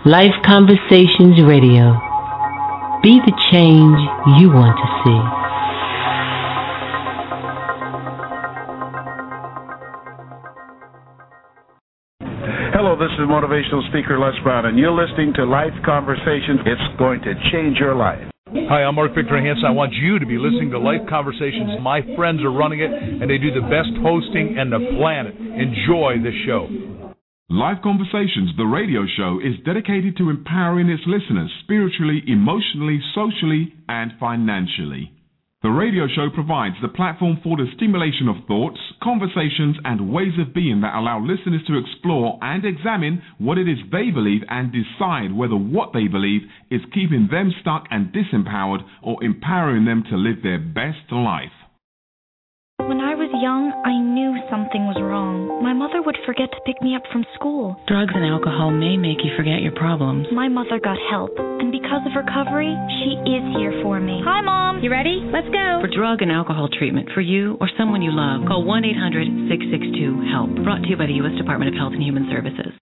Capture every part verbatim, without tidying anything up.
Life Conversations Radio. Be the change you want to see. Hello, this is motivational speaker Les Brown, and you're listening to Life Conversations. It's going to change your life. Hi, I'm Mark Victor Hansen. I want you to be listening to Life Conversations. My friends are running it, and they do the best hosting in the planet. Enjoy this show. Life Conversations, the radio show, is dedicated to empowering its listeners spiritually, emotionally, socially, and financially. The radio show provides the platform for the stimulation of thoughts, conversations, and ways of being that allow listeners to explore and examine what it is they believe and decide whether what they believe is keeping them stuck and disempowered or empowering them to live their best life. When I was young, I knew something was wrong. My mother would forget to pick me up from school. Drugs and alcohol may make you forget your problems. My mother got help, and because of recovery, she is here for me. Hi, Mom. You ready? Let's go. For drug and alcohol treatment for you or someone you love, call one eight hundred six six two HELP. Brought to you by the U S Department of Health and Human Services.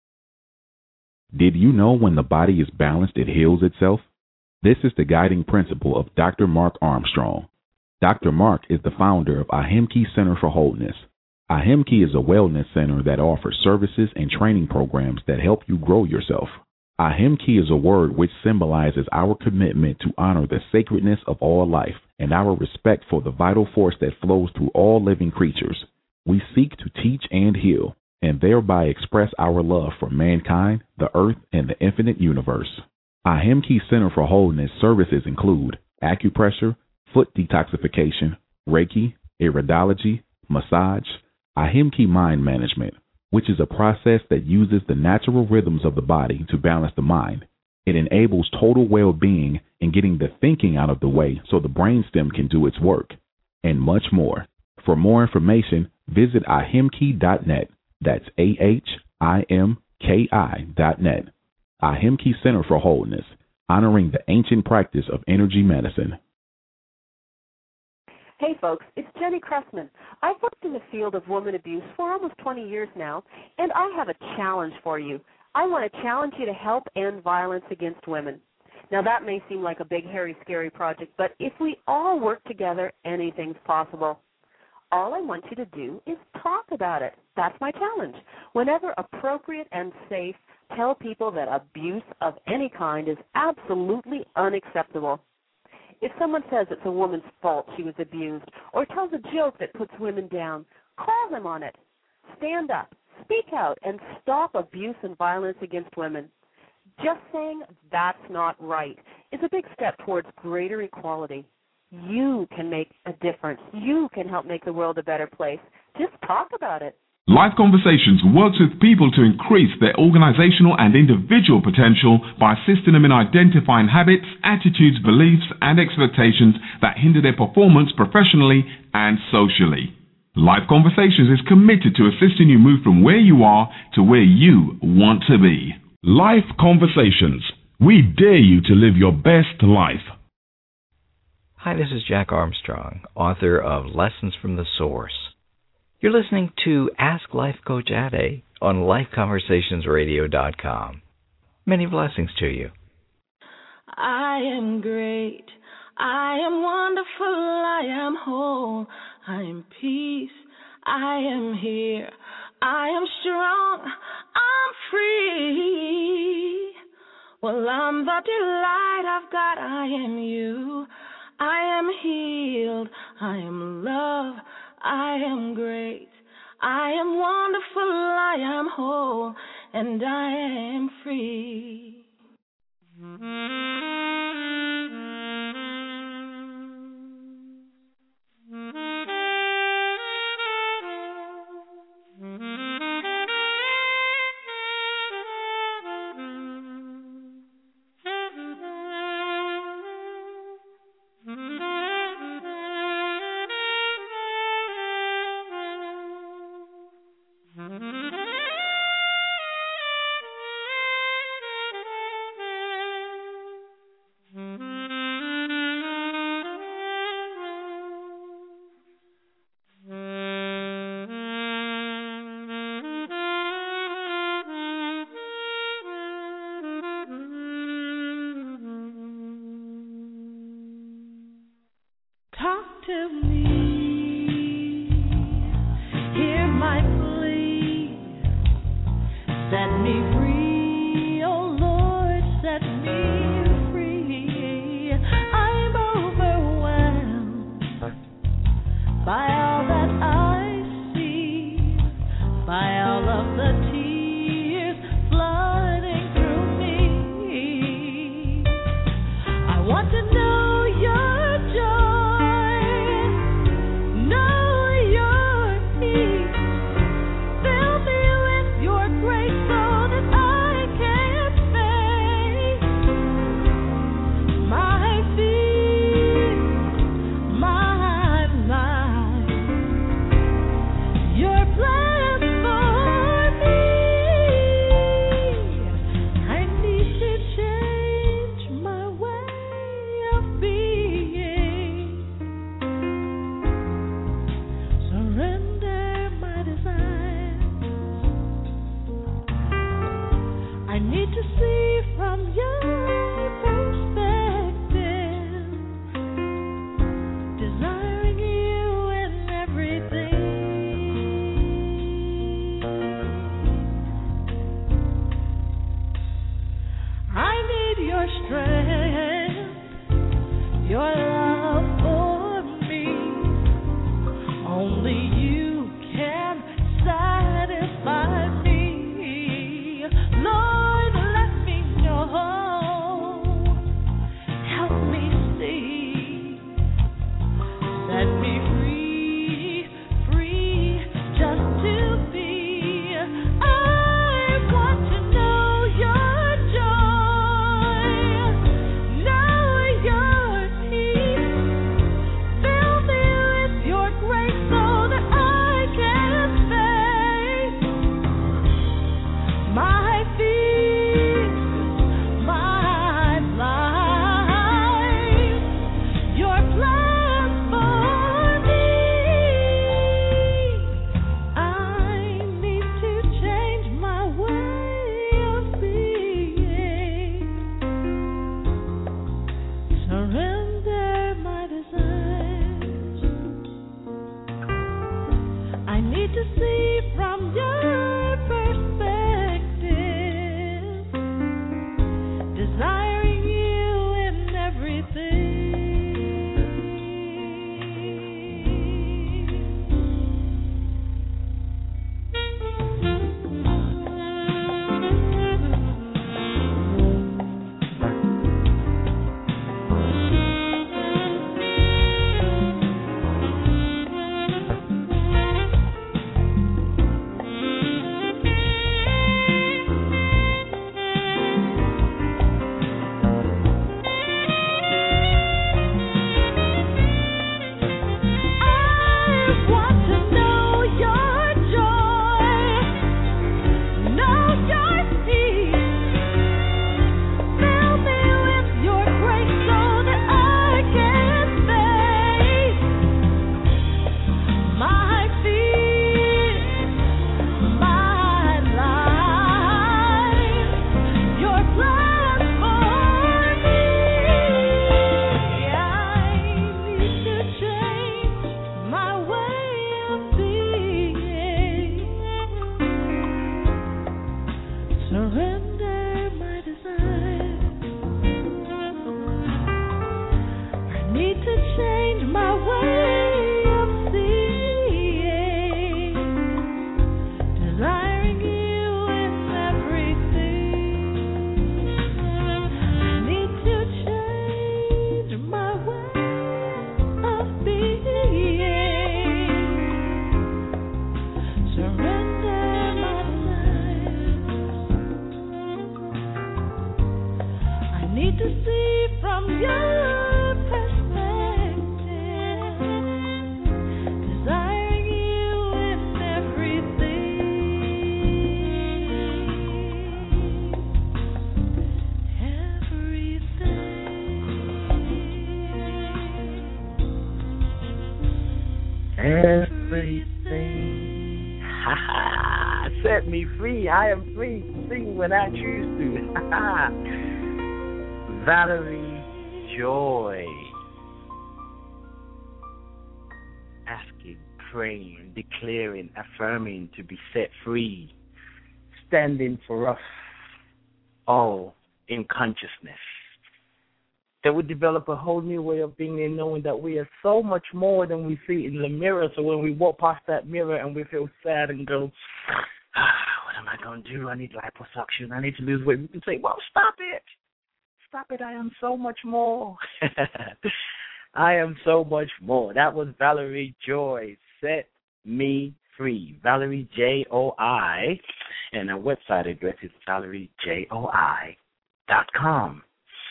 Did you know when the body is balanced, it heals itself? This is the guiding principle of Doctor Mark Armstrong. Doctor Mark is the founder of Ahimki Center for Wholeness. Ahimki is a wellness center that offers services and training programs that help you grow yourself. Ahimki is a word which symbolizes our commitment to honor the sacredness of all life and our respect for the vital force that flows through all living creatures. We seek to teach and heal, and thereby express our love for mankind, the earth, and the infinite universe. Ahimki Center for Wholeness services include acupressure, foot detoxification, Reiki, iridology, massage, Ahimki mind management, which is a process that uses the natural rhythms of the body to balance the mind. It enables total well-being and getting the thinking out of the way so the brainstem can do its work, and much more. For more information, visit ahimki dot net. That's A H I M K I dot net. Ahimki Center for Wholeness, honoring the ancient practice of energy medicine. Hey folks, it's Jenny Cressman. I've worked in the field of woman abuse for almost twenty years now, and I have a challenge for you. I want to challenge you to help end violence against women. Now that may seem like a big, hairy, scary project, but if we all work together, anything's possible. All I want you to do is talk about it. That's my challenge. Whenever appropriate and safe, tell people that abuse of any kind is absolutely unacceptable. If someone says it's a woman's fault she was abused or tells a joke that puts women down, call them on it. Stand up, speak out, and stop abuse and violence against women. Just saying that's not right is a big step towards greater equality. You can make a difference. You can help make the world a better place. Just talk about it. Life Conversations works with people to increase their organizational and individual potential by assisting them in identifying habits, attitudes, beliefs, and expectations that hinder their performance professionally and socially. Life Conversations is committed to assisting you move from where you are to where you want to be. Life Conversations. We dare you to live your best life. Hi, this is Jack Armstrong, author of Lessons from the Source. You're listening to Ask Life Coach Ade on life conversations radio dot com. Many blessings to you. I am great. I am wonderful. I am whole. I am peace. I am here. I am strong. I'm free. Well, I'm the delight of God. I am you. I am healed. I am love. I am great, I am wonderful, I am whole, and I am free. Everything. Ha ha. Set me free. I am free to sing when I choose to. Ha ha. Valerie Joy. Asking, praying, declaring, affirming to be set free. standing for us all in consciousness. That we develop a whole new way of being and knowing that we are so much more than we see in the mirror. So when we walk past that mirror and we feel sad and go, ah, what am I going to do? I need liposuction. I need to lose weight. We can say, well, stop it. Stop it. I am so much more. I am so much more. That was Valerie Joy. Set Me Free. Valerie J O I. And our website address is valerie joy dot com.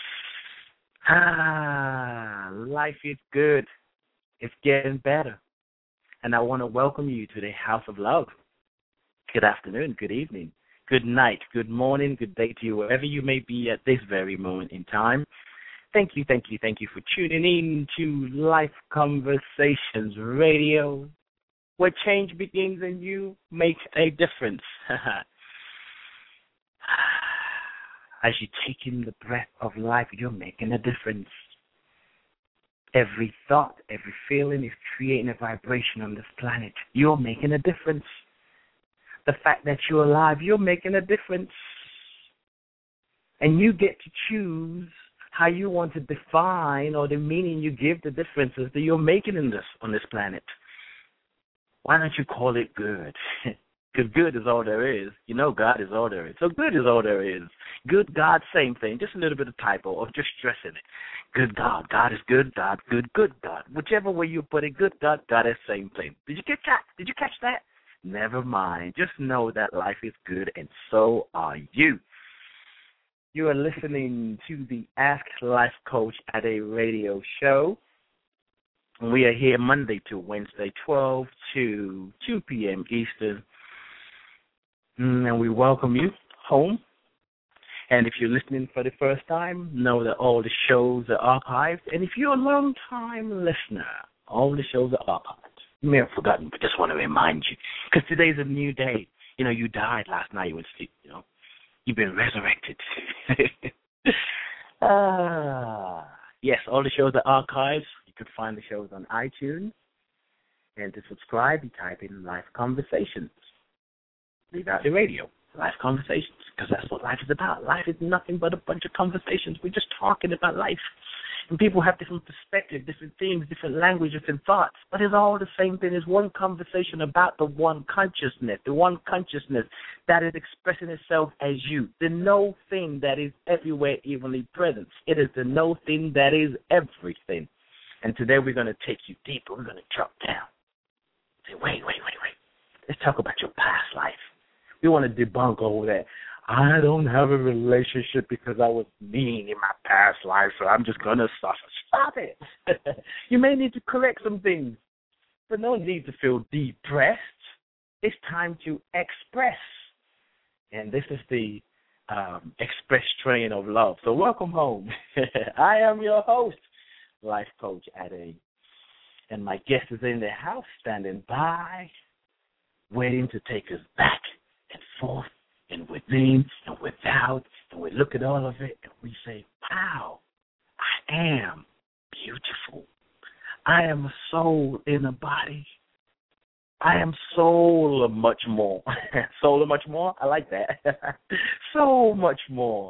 Ah, life is good. It's getting better. And I want to welcome you to the House of Love. Good afternoon, good evening, good night, good morning, good day to you, wherever you may be at this very moment in time. Thank you, thank you, thank you for tuning in to Life Conversations Radio, where change begins and you make a difference. As you take in the breath of life, you're making a difference. Every thought, every feeling is creating a vibration on this planet. You're making a difference. The fact that you're alive, you're making a difference. And you get to choose how you want to define or the meaning you give the differences that you're making in this on this planet. Why don't you call it good? Because good is all there is. You know God is all there is. So good is all there is. Good, God, same thing. Just a little bit of typo or just stressing it. Good God. God is good. God, good, good God. Whichever way you put it, good God, God is same thing. Did you get that? Did you catch that? Never mind. Just know that life is good and so are you. You are listening to the Ask Life Coach at a radio show. We are here Monday to Wednesday, twelve to two p.m. Eastern. And we welcome you home. And if you're listening for the first time, know that all the shows are archived. And if you're a long-time listener, all the shows are archived. You may have forgotten, but just want to remind you. Because today's a new day. You know, you died last night. You went to sleep, you know. You've been resurrected. ah, yes, all the shows are archived. You can find the shows on iTunes. And to subscribe, you type in Life Conversations. Leave out the radio. Life Conversations, because that's what life is about. Life is nothing but a bunch of conversations. We're just talking about life. And people have different perspectives, different themes, different language, different thoughts. But it's all the same thing. It's one conversation about the one consciousness, the one consciousness that is expressing itself as you. The no thing that is everywhere evenly present. It is the no thing that is everything. And today we're going to take you deeper. We're going to drop down. Say, wait, wait, wait, wait. Let's talk about your past life. We want to debunk all that. I don't have a relationship because I was mean in my past life, so I'm just going to suffer. Stop it. You may need to correct some things, but no need to feel depressed. It's time to express. And this is the um, express train of love. So welcome home. I am your host, Life Coach Ade. And my guest is in the house standing by, waiting to take us back and forth and within and without, and we look at all of it and we say, wow, I am beautiful. I am a soul in a body. I am so much more. So much more? I like that. So much more.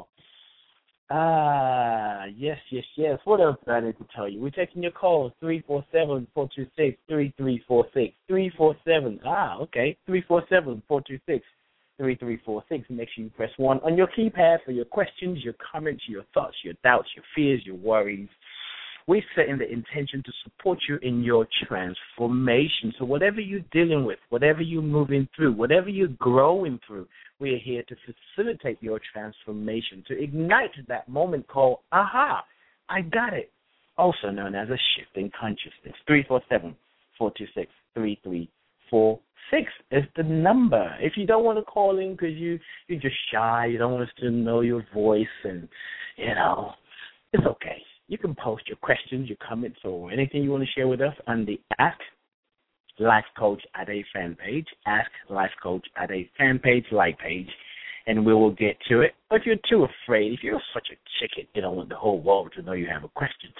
Ah, yes, yes, yes. What else do I need to tell you? We're taking your calls, three four seven, four two six, three three four six. three four seven, ah, okay, three four seven, four two six, three three four six. Make sure you press one on your keypad for your questions, your comments, your thoughts, your doubts, your fears, your worries. We're setting the intention to support you in your transformation. So whatever you're dealing with, whatever you're moving through, whatever you're growing through, we're here to facilitate your transformation, to ignite that moment called, aha, I got it, also known as a shift in consciousness. three four seven, four two six, three three four six is the number. If you don't want to call in because you, you're just shy, you don't want us to know your voice, and, you know, it's okay. You can post your questions, your comments, or anything you want to share with us on the Ask Life Coach at a fan page, Ask Life Coach at a fan page, like page, and we will get to it. But if you're too afraid, if you're such a chicken, you don't want the whole world to know you have a question.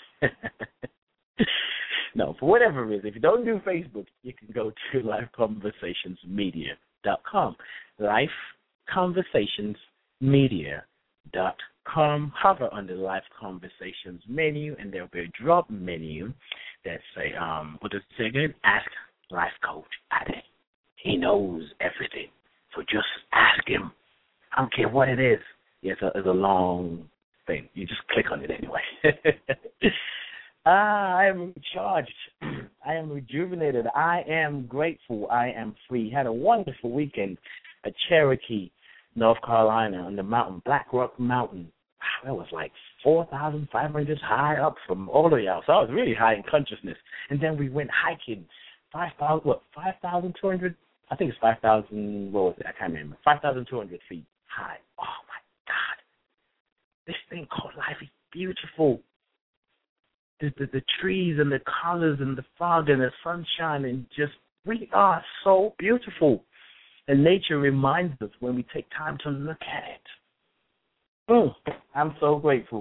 No, for whatever reason, if you don't do Facebook, you can go to life conversations media dot com. Life conversations media dot com. Hover on the Life Conversations menu, and there'll be a drop menu that say, um, what does it say again? Ask Life Coach Ade. He knows everything. So just ask him. I don't care what it is. Yeah, it's a, it's a long thing. You just click on it anyway. ah, I am recharged. I am rejuvenated. I am grateful. I am free. Had a wonderful weekend at Cherokee, North Carolina, on the mountain, Black Rock Mountain. That was like four thousand five hundred meters high up from all the way out. So I was really high in consciousness. And then we went hiking five thousand, what, five thousand two hundred? I think it's five thousand, what was it? I can't remember. five thousand two hundred feet high. Oh, my God. This thing called life is beautiful. The, the, the trees and the colors and the fog and the sunshine and just, we are so beautiful. And nature reminds us when we take time to look at it. Mm, I'm so grateful.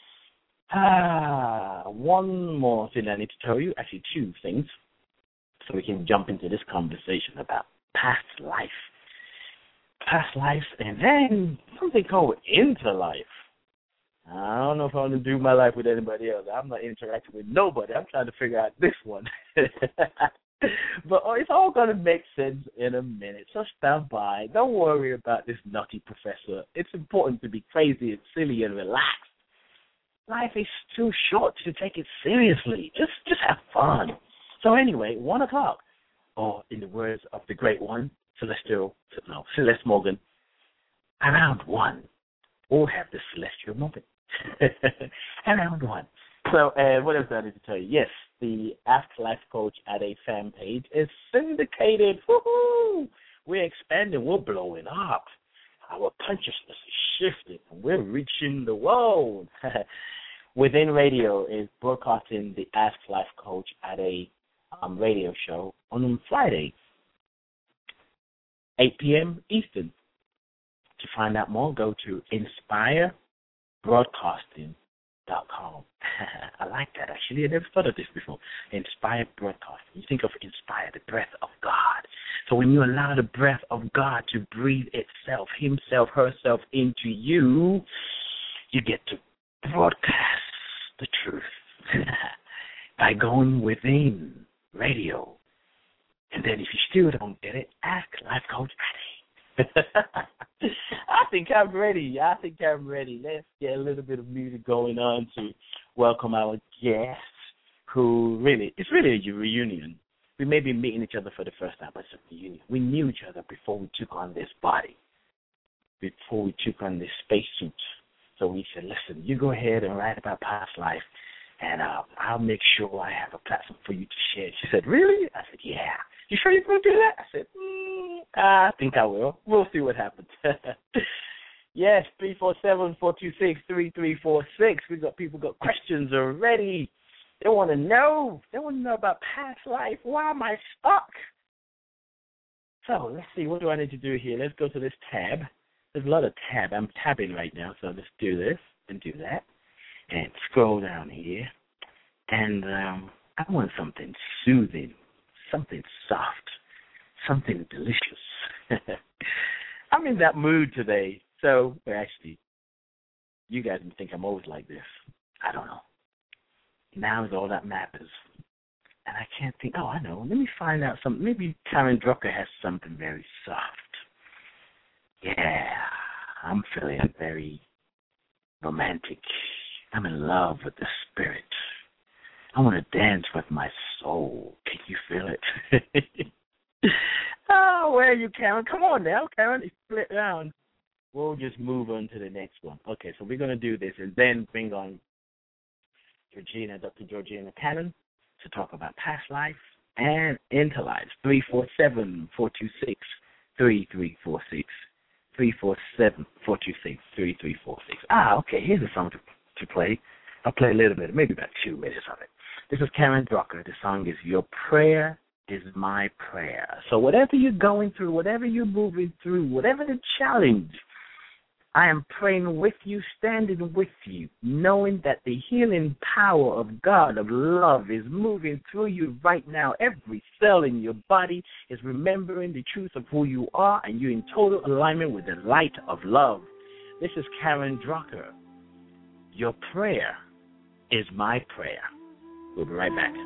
Ah, one more thing I need to tell you, actually two things, so we can jump into this conversation about past life. Past life and then something called interlife. I don't know if I want to do my life with anybody else. I'm not interacting with nobody. I'm trying to figure out this one. But it's all going to make sense in a minute. So stand by. Don't worry about this nutty professor. It's important to be crazy and silly and relaxed. Life is too short to take it seriously. Just just have fun. So anyway, one o'clock, or in the words of the great one, Celestial, no, Celeste Morgan, around one, we'll have the celestial moment. Around one. So, uh, what else do I need to tell you? Yes, the Ask Life Coach Ade fan page is syndicated. Woohoo! We're expanding. We're blowing up. Our consciousness is shifting, and we're reaching the world. Within Radio is broadcasting the Ask Life Coach Ade um, radio show on Friday, eight p.m. Eastern. To find out more, go to inspire broadcasting dot com. I like that, actually. I never thought of this before. Inspire broadcasting. You think of inspire, the breath of God. So when you allow the breath of God to breathe itself, himself, herself into you, you get to broadcast the truth by going within radio. And then if you still don't get it, ask Life Coach Ade. I think I'm ready. I think I'm ready. Let's get a little bit of music going on to welcome our guests who really, it's really a reunion. We may be meeting each other for the first time, but it's a reunion. We knew each other before we took on this body, before we took on this spacesuit. So we said, listen, you go ahead and write about past life, and uh, I'll make sure I have a platform for you to share. She said, really? I said, yeah. You sure you're going to do that? I said, mm, I think I will. We'll see what happens. Yes, three four seven, four two six, three three four six. We've got people got questions already. They want to know. They want to know about past life. Why am I stuck? So let's see. What do I need to do here? Let's go to this tab. There's a lot of tab. I'm tabbing right now, so let's do this and do that. And scroll down here. And um, I want something soothing. Something soft, something delicious. I'm in that mood today. So, well, actually, you guys think I'm always like this. I don't know. Now is all that matters. And I can't think, oh, I know. Let me find out something. Maybe Karen Drucker has something very soft. Yeah, I'm feeling very romantic. I'm in love with the spirit. I want to dance with my soul. Can you feel it? Oh, where are you, Karen? Come on now, Karen. It's split down. We'll just move on to the next one. Okay, so we're going to do this and then bring on Georgina, Doctor Georgina Cannon, to talk about past life and interlife. three four seven, four two six, three three four six. three four seven, four two six, three three four six. Ah, okay, here's a song to, to play. I'll play a little bit, maybe about two minutes of it. This is Karen Drucker. The song is Your Prayer is My Prayer. So whatever you're going through, whatever you're moving through, whatever the challenge, I am praying with you, standing with you, knowing that the healing power of God, of love, is moving through you right now. Every cell in your body is remembering the truth of who you are, and you're in total alignment with the light of love. This is Karen Drucker. Your prayer is my prayer. We'll be right back.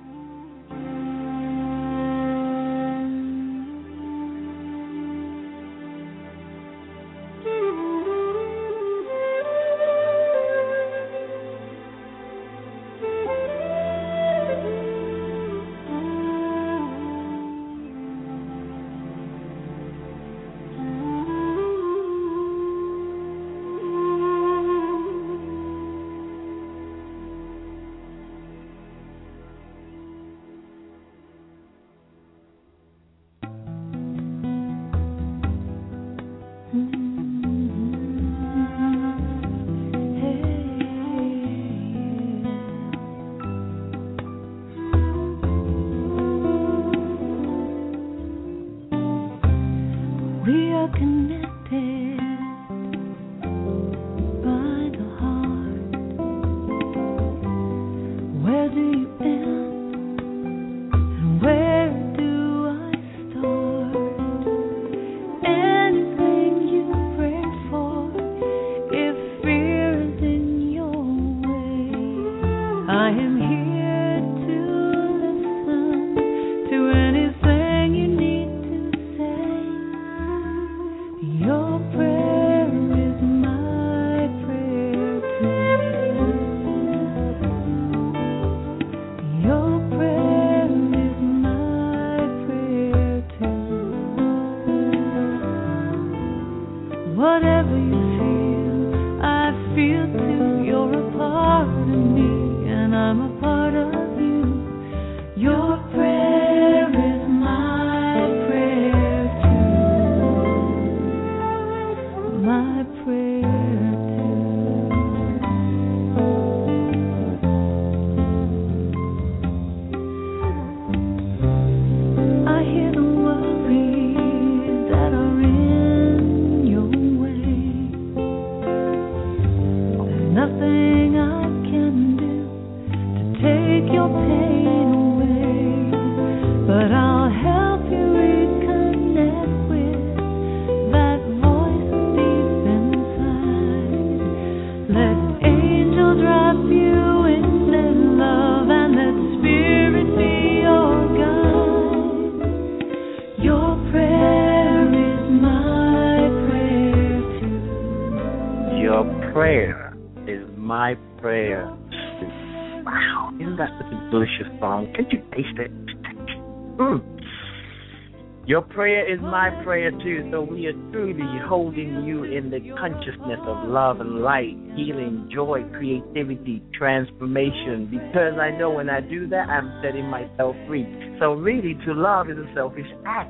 Your prayer is my prayer too, so we are truly holding you in the consciousness of love and light, healing, joy, creativity, transformation, because I know when I do that, I'm setting myself free. So really, to love is a selfish act.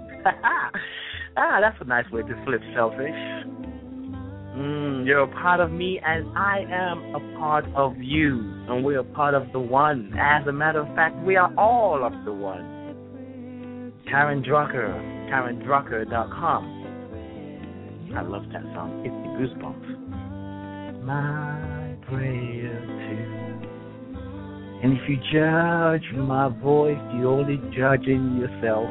Ah, that's a nice way to flip selfish. Mm, you're a part of me, and I am a part of you, and we're a part of the one. As a matter of fact, we are all of the one. Karen Drucker, Karen Drucker dot com. I love that song. It's the goosebumps. My prayer too. And if you judge my voice, you're only judging yourself.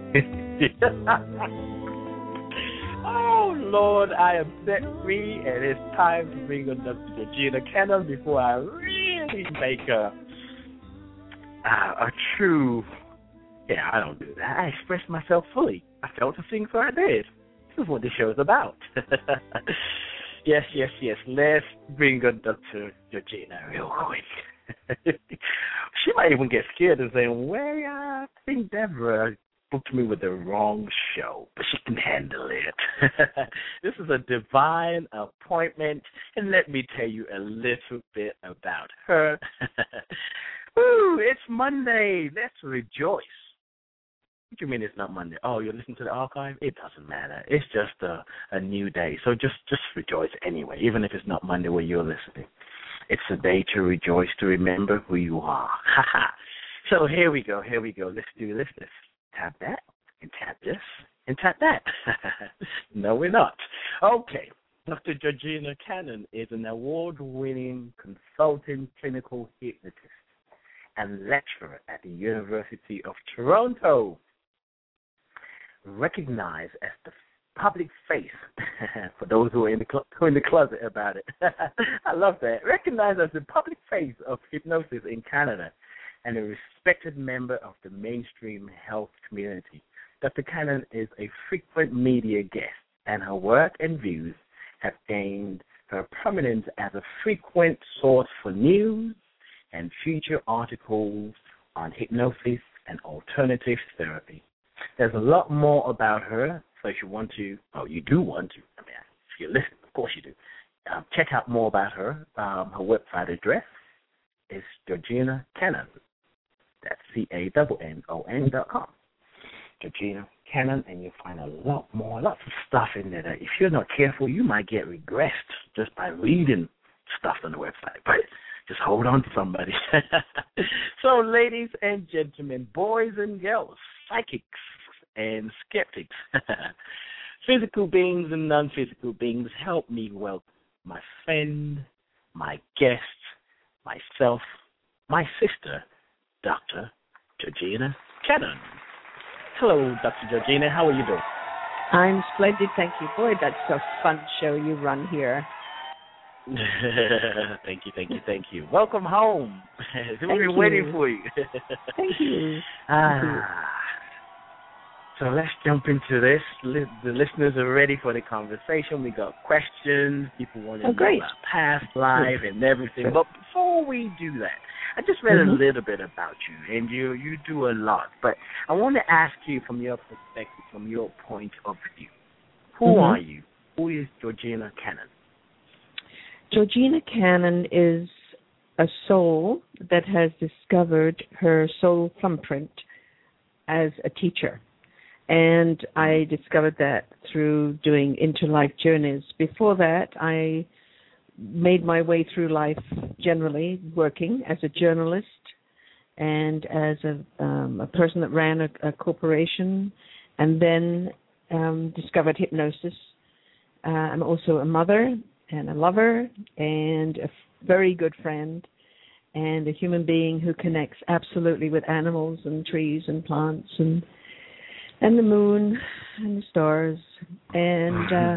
Oh, Lord, I am set free, and it's time to bring on Doctor Georgina Cannon before I really make a, uh, a true... Yeah, I don't do that. I express myself fully. I felt the things I did. This is what this show is about. yes, yes, yes. Let's bring on Doctor Georgina real quick. She might even get scared and say, well, I think Deborah booked me with the wrong show, but she can handle it. This is a divine appointment, and let me tell you a little bit about her. Woo, it's Monday. Let's rejoice. What do you mean it's not Monday? Oh, you're listening to the archive? It doesn't matter. It's just a, a new day. So just, just rejoice anyway, even if it's not Monday when you're listening. It's a day to rejoice, to remember who you are. So here we go. Here we go. Let's do this. Let's tap that and tap this and tap that. No, we're not. Okay. Doctor Georgina Cannon is an award-winning consultant clinical hypnotist and lecturer at the University of Toronto. Recognized as the public face, for those who are in the, cl- who are in the closet about it. I love that. Recognized as the public face of hypnosis in Canada and a respected member of the mainstream health community. Doctor Cannon is a frequent media guest, and her work and views have gained her prominence as a frequent source for news and feature articles on hypnosis and alternative therapy. There's a lot more about her, so if you want to, oh, you do want to, I mean, if you listen, of course you do, um, check out more about her. Um, her website address is Georgina Cannon. That's C A N N O N dot com. Georgina Cannon, and you'll find a lot more, lots of stuff in there that if you're not careful, you might get regressed just by reading stuff on the website. But just hold on to somebody. So, ladies and gentlemen, boys and girls, psychics and skeptics, physical beings and non-physical beings, help me welcome my friend, my guest, myself, my sister, Doctor Georgina Cannon. Hello, Doctor Georgina. How are you doing? I'm splendid, thank you. Boy, that's a fun show you run here. Thank you, thank you, thank you. Welcome home. We've been waiting for you. Thank you. Ah. So let's jump into this. The listeners are ready for the conversation. We got questions. People want to oh, know great. about past life and everything. But before we do that, I just read mm-hmm. a little bit about you, and you you do a lot. But I want to ask you from your perspective, from your point of view, who mm-hmm. are you? Who is Georgina Cannon? Georgina Cannon is a soul that has discovered her soul thumbprint as a teacher. And I discovered that through doing interlife journeys. Before that, I made my way through life generally working as a journalist and as a, um, a person that ran a, a corporation, and then um, discovered hypnosis. Uh, I'm also a mother and a lover and a f- very good friend and a human being who connects absolutely with animals and trees and plants and and the moon and the stars. And uh,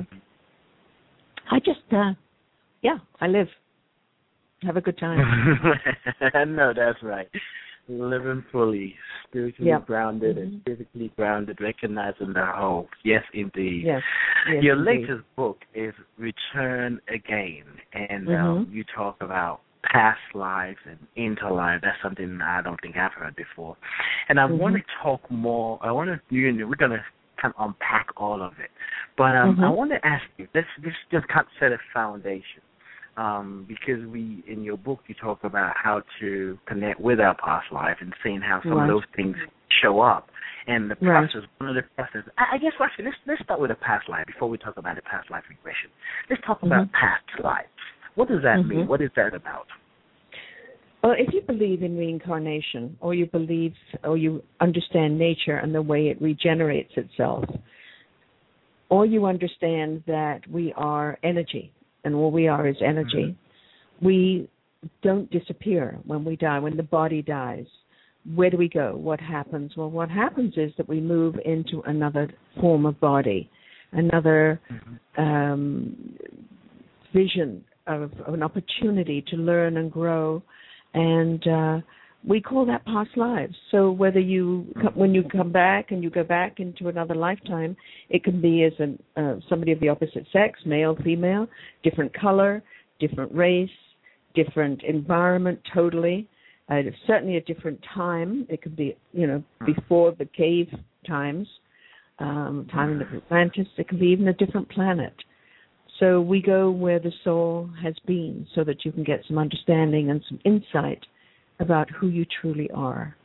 I just, uh, yeah, I live. Have a good time. No, that's right. Living fully, spiritually yep. grounded mm-hmm. and physically grounded, recognizing the whole. Yes, indeed. Yes. yes Your indeed. latest book is Return Again, and mm-hmm. um, you talk about past lives and interlife. That's something I don't think I've heard before. And I mm-hmm. want to talk more. I want to, you know, we're going to kind of unpack all of it. But um, mm-hmm. I want to ask you, let's, let's just kind of set a foundation. Um, because we, in your book, you talk about how to connect with our past life and seeing how some right. of those things show up. And the right. process, one of the processes, I, I guess, actually, let's, let's start with a past life before we talk about the past life regression. Let's talk mm-hmm. about past lives. What does that mm-hmm. mean? What is that about? Well, if you believe in reincarnation, or you believe, or you understand nature and the way it regenerates itself, or you understand that we are energy, and all we are is energy, mm-hmm. we don't disappear when we die, when the body dies. Where do we go? What happens? Well, what happens is that we move into another form of body, another mm-hmm. um, vision of, of an opportunity to learn and grow, and uh, we call that past lives. So whether you, when you come back and you go back into another lifetime, it can be as an, uh, somebody of the opposite sex, male, female, different color, different race, different environment, totally. Uh, certainly a different time. It could be, you know, before the cave times, um, time in Atlantis. It can be even a different planet. So we go where the soul has been so that you can get some understanding and some insight about who you truly are.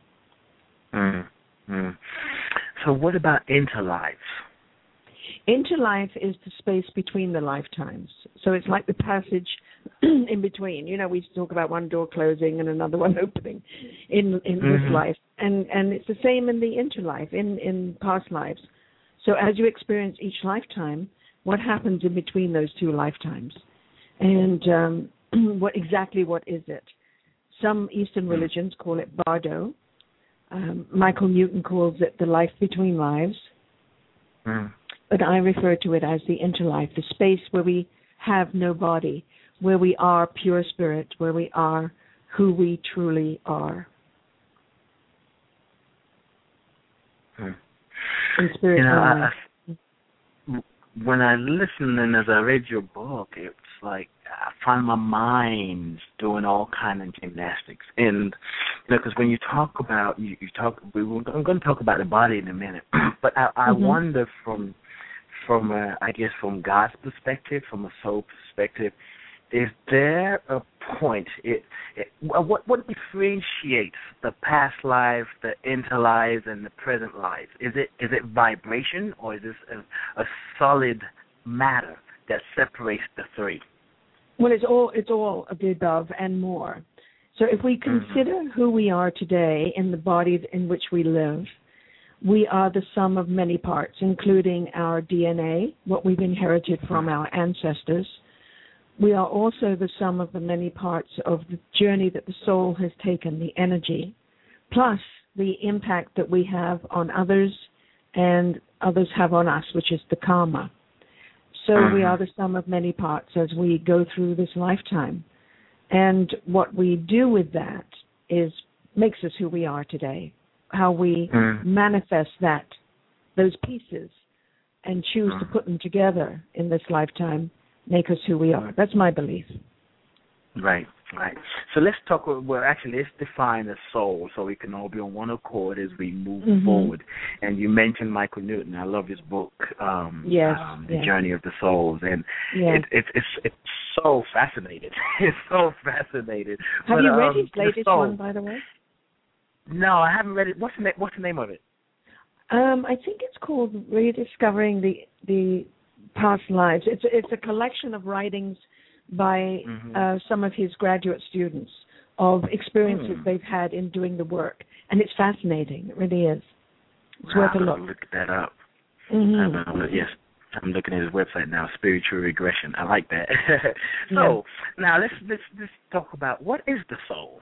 Mm-hmm. So what about interlife? Interlife is the space between the lifetimes. So it's like the passage in between. You know, we talk about one door closing and another one opening in in mm-hmm. this life. And and it's the same in the interlife, in, in past lives. So as you experience each lifetime, What happens in between those two lifetimes? And um, what exactly what is it? Some Eastern religions call it Bardo. Um, Michael Newton calls it the life between lives. Mm. But I refer to it as the interlife, the space where we have no body, where we are pure spirit, where we are who we truly are. Mm. In spirit. You know, I, I, when I listened and as I read your book, it's like I find my mind doing all kind of gymnastics. And you know, because when you talk about you, you talk, we were, I'm going to talk about the body in a minute, but I, I mm-hmm. wonder from from a, I guess from God's perspective, from a soul perspective, is there a point? It, it what what differentiates the past life, the interlives, and the present life? Is it is it vibration, or is this a, a solid matter that separates the three? Well, it's all it's all of the above and more. So if we consider mm-hmm. who we are today in the body in which we live, we are the sum of many parts, including our D N A, what we've inherited from our ancestors. We are also the sum of the many parts of the journey that the soul has taken, the energy, plus the impact that we have on others and others have on us, which is the karma. So mm-hmm. we are the sum of many parts as we go through this lifetime. And what we do with that is makes us who we are today, how we mm-hmm. manifest that, those pieces, and choose mm-hmm. to put them together in this lifetime, make us who we are. That's my belief. Right, right. So let's talk, well, actually, let's define the soul so we can all be on one accord as we move mm-hmm. forward. And you mentioned Michael Newton. I love his book, um, yes, um, The yes. Journey of the Souls. And yes. it, it, it's it's so fascinating. It's so fascinating. Have but, you read um, his latest soul, one, by the way? No, I haven't read it. What's the, na- what's the name of it? Um, I think it's called Rediscovering the the Past Lives. It's it's a collection of writings by mm-hmm. uh, some of his graduate students of experiences mm. they've had in doing the work, and it's fascinating. It really is. It's wow, worth a look. Look that up. Mm-hmm. I'm, yes, I'm looking at his website now. Spiritual regression. I like that. so yeah. now let's let's let's talk about what is the soul.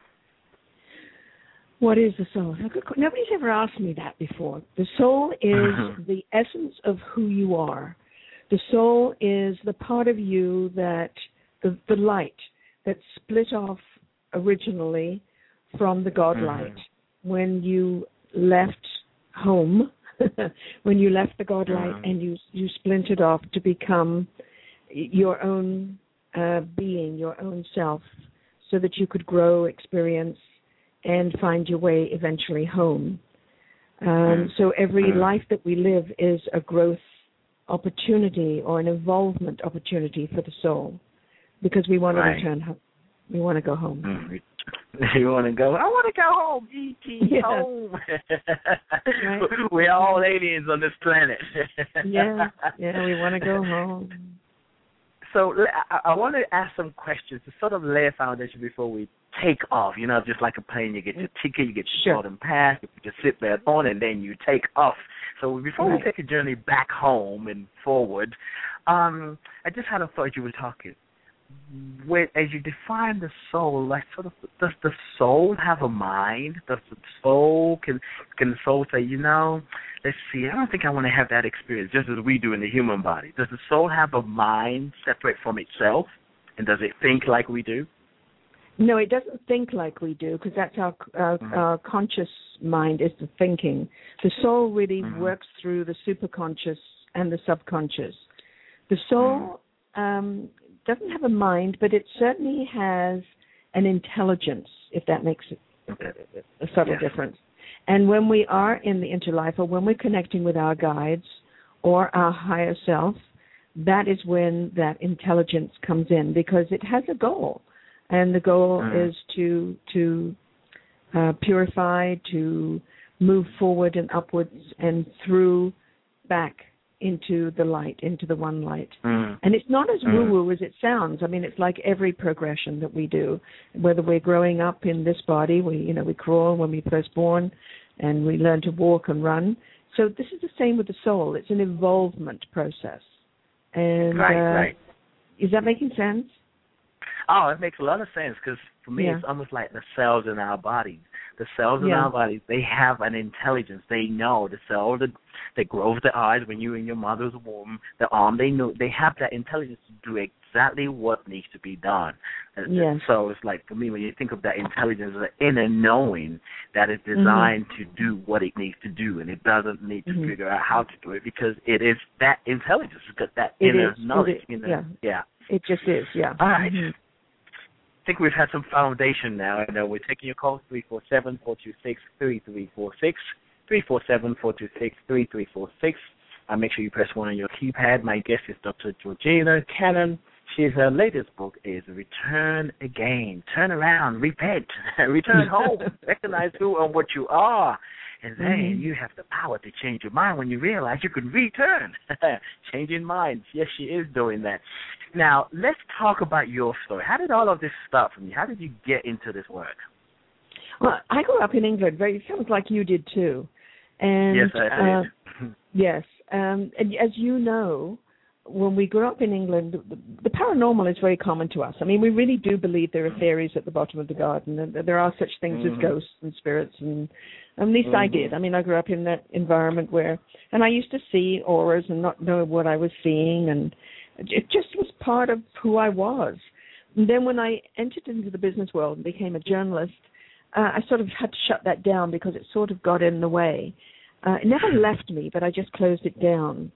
What is the soul? Nobody's ever asked me that before. The soul is mm-hmm. the essence of who you are. The soul is the part of you that, the, the light that split off originally from the God light. Mm-hmm. When you left home, when you left the God light mm-hmm. and you, you splintered off to become your own uh, being, your own self, so that you could grow, experience, and find your way eventually home. Um, mm-hmm. So every mm-hmm. life that we live is a growth opportunity or an involvement opportunity for the soul, because we want right. to return home. We want to go home. Mm-hmm. You want to go? I want to go home. E T Yes. home. Right. We're all aliens on this planet. yeah, yeah, we want to go home. So I, I want to ask some questions to sort of lay a foundation before we take off. You know, just like a plane, you get your ticket, you get your sure. boarding pass, you put your seatbelt on, and then you take off. So before right. we take a journey back home and forward, um, I just had a thought you were talking. When, as you define the soul, like sort of, does the soul have a mind? Does the soul can can the soul say, you know, let's see, I don't think I want to have that experience, just as we do in the human body. Does the soul have a mind separate from itself, and does it think like we do? No, it doesn't think like we do, because that's our, our, mm-hmm. our conscious mind is the thinking. The soul really mm-hmm. works through the superconscious and the subconscious. The soul mm-hmm. um, doesn't have a mind, but it certainly has an intelligence, if that makes a, a subtle yes. difference. And when we are in the interlife, or when we're connecting with our guides or our higher self, that is when that intelligence comes in, because it has a goal. And the goal mm. is to to uh, purify, to move forward and upwards and through back into the light, into the one light. Mm. And it's not as mm. woo-woo as it sounds. I mean, it's like every progression that we do, whether we're growing up in this body, we you know we crawl when we're first born, and we learn to walk and run. So this is the same with the soul. It's an evolvement process. And right, uh, right. Is that making sense? Oh, it makes a lot of sense because for me, yeah. it's almost like the cells in our bodies. The cells in yeah. our bodies, they have an intelligence. They know the cell that, that grows the eyes when you're in your mother's womb, the arm, they know they have that intelligence to do exactly what needs to be done. Yes. So it's like, for me, when you think of that intelligence, the inner knowing that is designed mm-hmm. to do what it needs to do, and it doesn't need to mm-hmm. figure out how to do it because it is that intelligence, it's got that it inner is. knowledge. It is. Inner, yeah. yeah. It just is, yeah. All right. Mm-hmm. I think we've had some foundation now. I know we're taking your calls, three four seven, four two six, three three four six, three four seven, four two six, three three four six. Uh, make sure you press one on your keypad. My guest is Doctor Georgina Cannon. She's, her latest book is Return Again. Turn around, repent, return home, recognize who and what you are. And then mm-hmm. you have the power to change your mind when you realize you can return. Changing minds. Yes, she is doing that. Now, let's talk about your story. How did all of this start from you? How did you get into this work? Well, I grew up in England. Very, it sounds like you did too. And, yes, I did. Uh, yes. Um, and as you know, when we grew up in England, the, the paranormal is very common to us. I mean, we really do believe there are fairies at the bottom of the garden, and there are such things mm-hmm. as ghosts and spirits, and at least mm-hmm. I did. I mean, I grew up in that environment where, and I used to see auras and not know what I was seeing, and it just was part of who I was. And then when I entered into the business world and became a journalist, uh, I sort of had to shut that down because it sort of got in the way. Uh, it never left me, but I just closed it down.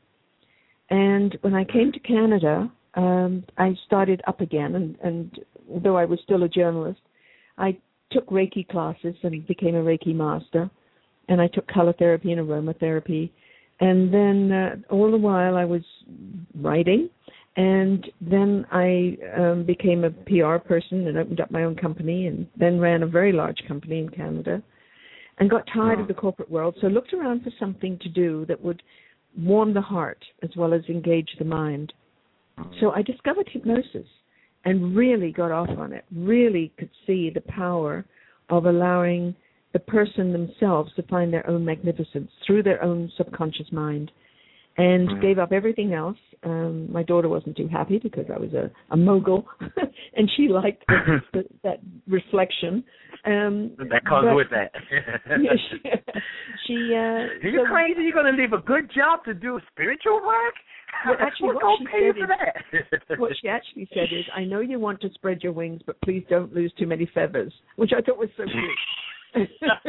And when I came to Canada, um, I started up again, and, and although I was still a journalist, I took Reiki classes and became a Reiki master, and I took color therapy and aromatherapy. And then uh, all the while I was writing, and then I um, became a P R person and opened up my own company, and then ran a very large company in Canada, and got tired of the corporate world, so looked around for something to do that would warm the heart as well as engage the mind. So I discovered hypnosis and really got off on it, really could see the power of allowing the person themselves to find their own magnificence through their own subconscious mind, and mm. gave up everything else. Um, my daughter wasn't too happy because I was a, a mogul, and she liked the, the, that reflection. Um, that comes but, with that. yeah, she, she uh, Are you so, crazy? You're going to leave a good job to do spiritual work? Well, actually, We're what she pay said for is, that. what she actually said is, I know you want to spread your wings, but please don't lose too many feathers, which I thought was so cute.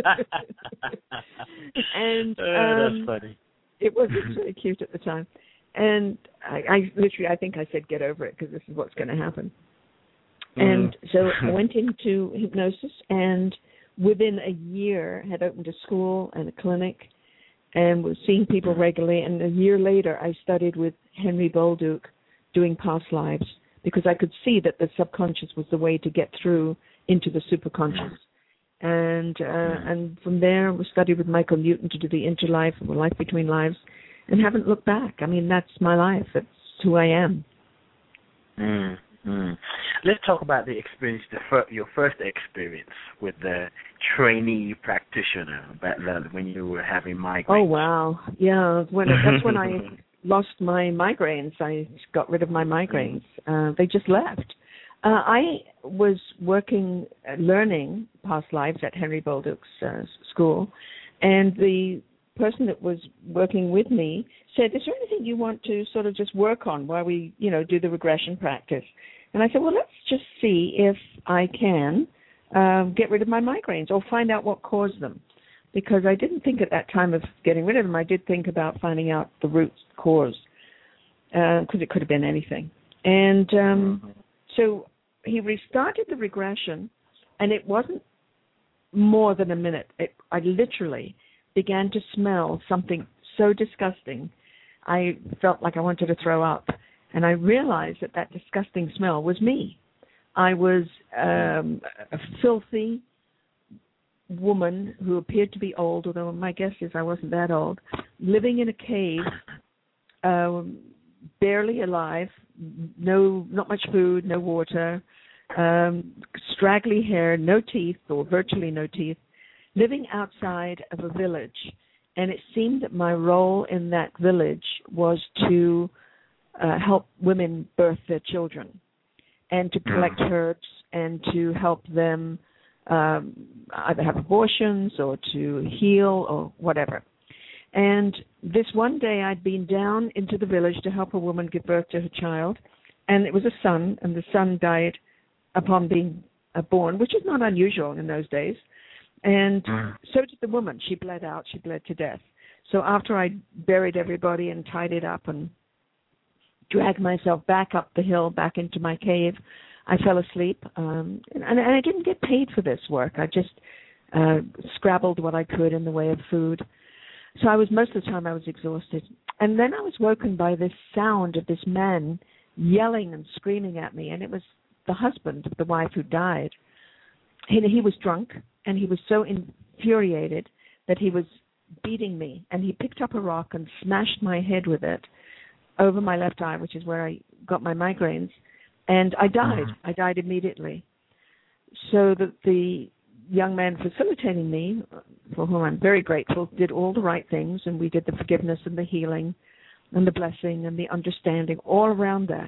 and um, uh, that's funny. It was really cute at the time. And I, I literally, I think I said, get over it, because this is what's going to happen. Mm. And so I went into hypnosis, and within a year had opened a school and a clinic and was seeing people regularly. And a year later, I studied with Henry Bolduc doing past lives, because I could see that the subconscious was the way to get through into the superconscious. And uh, and from there, we studied with Michael Newton to do the interlife and the life between lives, and haven't looked back. I mean, that's my life. That's who I am. Mm, mm. Let's talk about the experience, the fir- your first experience with the trainee practitioner, back when you were having migraines. Oh, wow. Yeah, when that's when I lost my migraines. I got rid of my migraines. Uh, they just left. Uh, I was working, uh, learning past lives at Henry Bolduc's uh, school, and the person that was working with me said, is there anything you want to sort of just work on while we, you know, do the regression practice? And I said, well, let's just see if I can uh, get rid of my migraines or find out what caused them. Because I didn't think at that time of getting rid of them. I did think about finding out the root cause, because uh, it could have been anything. And um, so he restarted the regression, and it wasn't more than a minute. It, I literally began to smell something so disgusting, I felt like I wanted to throw up. And I realized that that disgusting smell was me. I was um, a filthy woman who appeared to be old, although my guess is I wasn't that old, living in a cave, um, barely alive, no, not much food, no water, um, straggly hair, no teeth, or virtually no teeth, living outside of a village. And it seemed that my role in that village was to uh, help women birth their children and to collect mm. herbs and to help them um, either have abortions or to heal or whatever. And this one day I'd been down into the village to help a woman give birth to her child, and it was a son, and the son died upon being uh, born, which is not unusual in those days. And mm. so did the woman. She bled out. She bled to death. So after I buried everybody and tied it up and dragged myself back up the hill, back into my cave, I fell asleep. Um, and, and I didn't get paid for this work. I just uh, scrabbled what I could in the way of food. So I was, most of the time I was exhausted. And then I was woken by this sound of this man yelling and screaming at me. And it was the husband of the wife who died. He, he was drunk, and he was so infuriated that he was beating me. And he picked up a rock and smashed my head with it over my left eye, which is where I got my migraines. And I died. I died immediately. So the, the young man facilitating me, for whom I'm very grateful, did all the right things, and we did the forgiveness and the healing and the blessing and the understanding all around that.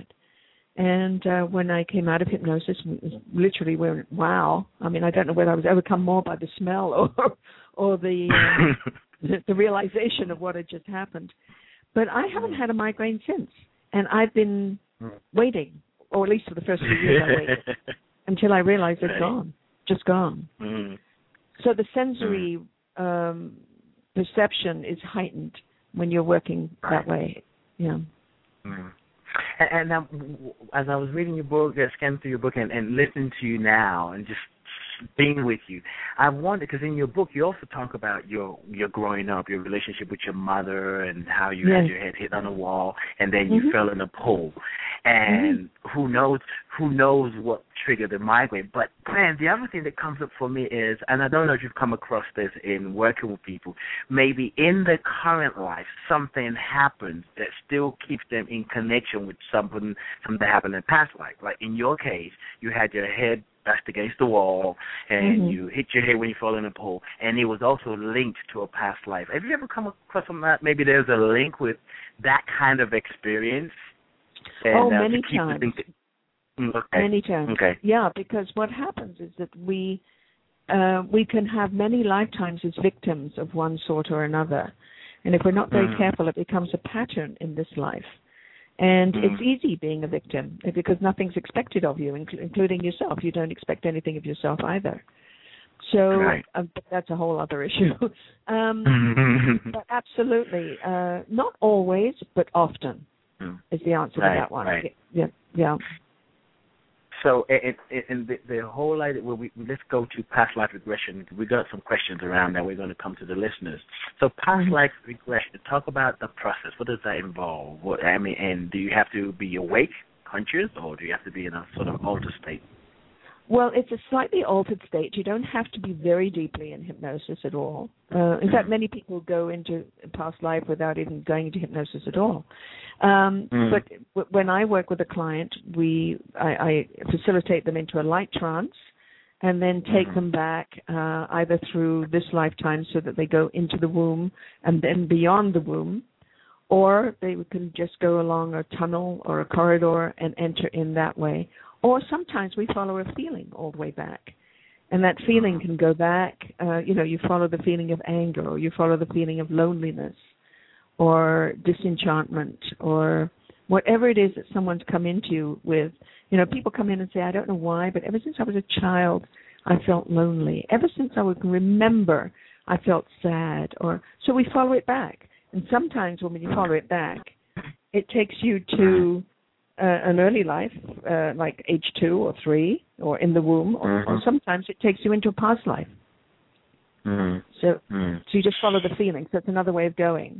And uh, when I came out of hypnosis, it was literally went, wow. I mean, I don't know whether I was overcome more by the smell or or the, uh, the the realization of what had just happened. But I haven't had a migraine since, and I've been waiting, or at least for the first few years I waited, until I realized it's gone, just gone. Mm. So the sensory um, perception is heightened when you're working that way. Yeah. Mm. And, and um, as I was reading your book, uh, scanning through your book, and, and listening to you now, and just being with you, I wondered, because in your book you also talk about your your growing up, your relationship with your mother, and how you yes. had your head hit on a wall, and then you mm-hmm. fell in a pool, and mm-hmm. who knows who knows what triggered the migraine. But man, the other thing that comes up for me is, and I don't know if you've come across this in working with people, maybe in their current life something happened that still keeps them in connection with something something that happened in past life. Like in your case, you had your head bashed against the wall, and mm-hmm. you hit your head when you fall in a pool, and it was also linked to a past life. Have you ever come across something that maybe there's a link with that kind of experience? And, oh, uh, many times. Okay. Many times. Okay. Yeah, because what happens is that we uh, we can have many lifetimes as victims of one sort or another, and if we're not very mm. careful, it becomes a pattern in this life. And mm. it's easy being a victim because nothing's expected of you, inc- including yourself. You don't expect anything of yourself either. So right. uh, that's a whole other issue. um, but absolutely, uh, not always, but often mm. is the answer right, to that one. Right. Yeah, yeah. So, and, and the, the whole idea, well, we, let's go to past life regression. We got some questions around that. We're going to come to the listeners. So, past mm-hmm. life regression. Talk about the process. What does that involve? What I mean, and do you have to be awake, conscious, or do you have to be in a sort of altered state? Well, it's a slightly altered state. You don't have to be very deeply in hypnosis at all. Uh, in fact, many people go into past life without even going into hypnosis at all. Um, mm. But w- when I work with a client, we I, I facilitate them into a light trance and then take mm. them back uh, either through this lifetime so that they go into the womb and then beyond the womb, or they can just go along a tunnel or a corridor and enter in that way. Or sometimes we follow a feeling all the way back. And that feeling can go back, uh, you know, you follow the feeling of anger, or you follow the feeling of loneliness, or disenchantment, or whatever it is that someone's come into you with. You know, people come in and say, I don't know why, but ever since I was a child, I felt lonely. Ever since I would remember, I felt sad. Or so we follow it back. And sometimes when you follow it back, it takes you to Uh, an early life, uh, like age two or three, or in the womb, or, mm-hmm. or sometimes it takes you into a past life. Mm-hmm. So, mm-hmm. so you just follow the feeling. So it's another way of going.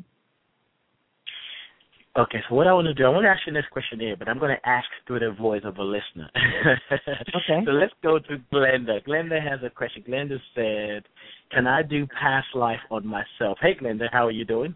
Okay, so what I want to do, I want to ask you this question here, but I'm going to ask through the voice of a listener. Okay. So let's go to Glenda. Glenda has a question. Glenda said, can I do past life on myself? Hey, Glenda, how are you doing?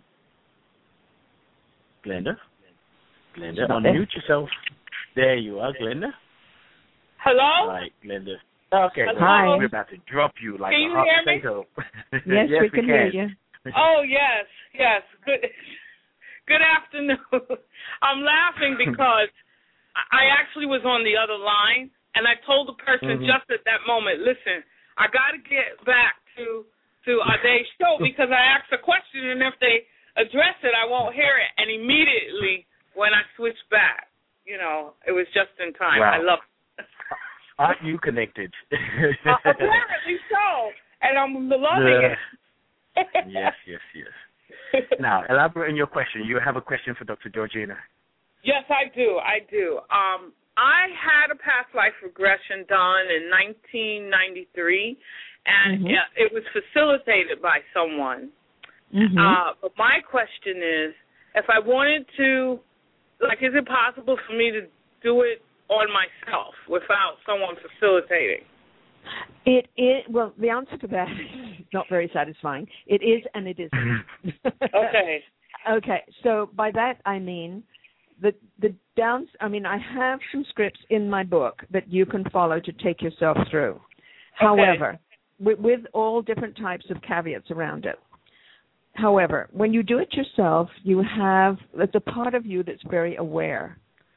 Glenda? Glenda, unmute yourself. There you are, Glenda. Hello? All right, Glenda. Okay, Hi. We're about to drop you like can a you hot hear potato. Yes, yes, we can, we can hear you. Oh, yes, yes. Good Good afternoon. I'm laughing because I actually was on the other line, and I told the person mm-hmm. just at that moment, listen, I got to get back to to Ade's show because I asked a question, and if they address it, I won't hear it. And immediately when I switched back, you know, it was just in time. Wow. I love it. Aren't you connected? uh, apparently so, and I'm loving uh, it. yes, yes, yes. Now, elaborate on your question. You have a question for Doctor Georgina. Yes, I do. I do. Um, I had a past life regression done in nineteen ninety-three, and mm-hmm. it was facilitated by someone. Mm-hmm. Uh, but my question is, if I wanted to, like, is it possible for me to do it on myself without someone facilitating? It is, well, the answer to that is not very satisfying. It is and it isn't. Okay. Okay, so by that I mean the the downs, I mean, I have some scripts in my book that you can follow to take yourself through. Okay. However, with, with all different types of caveats around it. However, when you do it yourself, you have, there's a part of you that's very aware.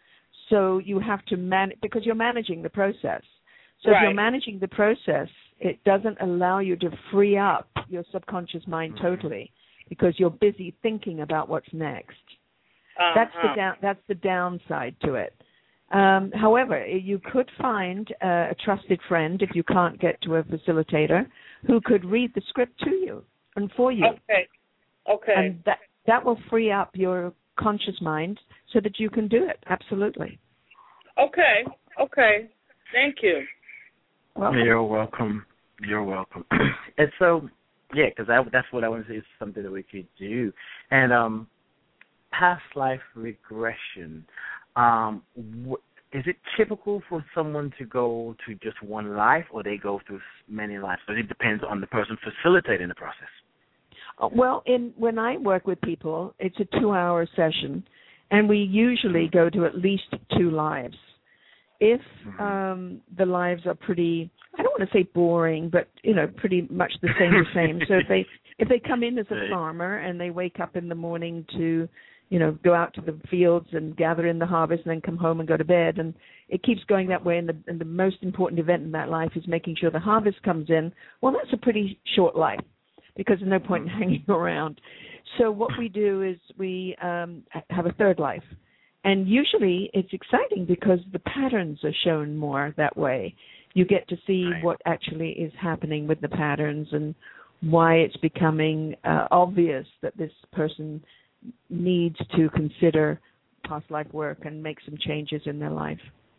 So you have to manage, because you're managing the process. So right. if you're managing the process, it doesn't allow you to free up your subconscious mind mm-hmm. totally, because you're busy thinking about what's next. Uh-huh. That's the down, that's the downside to it. Um, however, you could find uh, a trusted friend, if you can't get to a facilitator, who could read the script to you and for you. Okay. Okay. And that that will free up your conscious mind so that you can do it. Absolutely. Okay. Okay. Thank you. Welcome. You're welcome. You're welcome. And so, yeah, because that's what I want to say is something that we could do. And um, past life regression, um, wh- is it typical for someone to go to just one life, or they go through many lives? But it depends on the person facilitating the process. Well, in when I work with people, it's a two-hour session, and we usually go to at least two lives. If um, the lives are pretty, I don't want to say boring, but, you know, pretty much the same the same. So if they if they come in as a farmer and they wake up in the morning to, you know, go out to the fields and gather in the harvest and then come home and go to bed, and it keeps going that way, and the, and the most important event in that life is making sure the harvest comes in, well, that's a pretty short life, because there's no point in hanging around. So what we do is we um, have a third life. And usually it's exciting because the patterns are shown more that way. You get to see right. what actually is happening with the patterns and why it's becoming uh, obvious that this person needs to consider past life work and make some changes in their life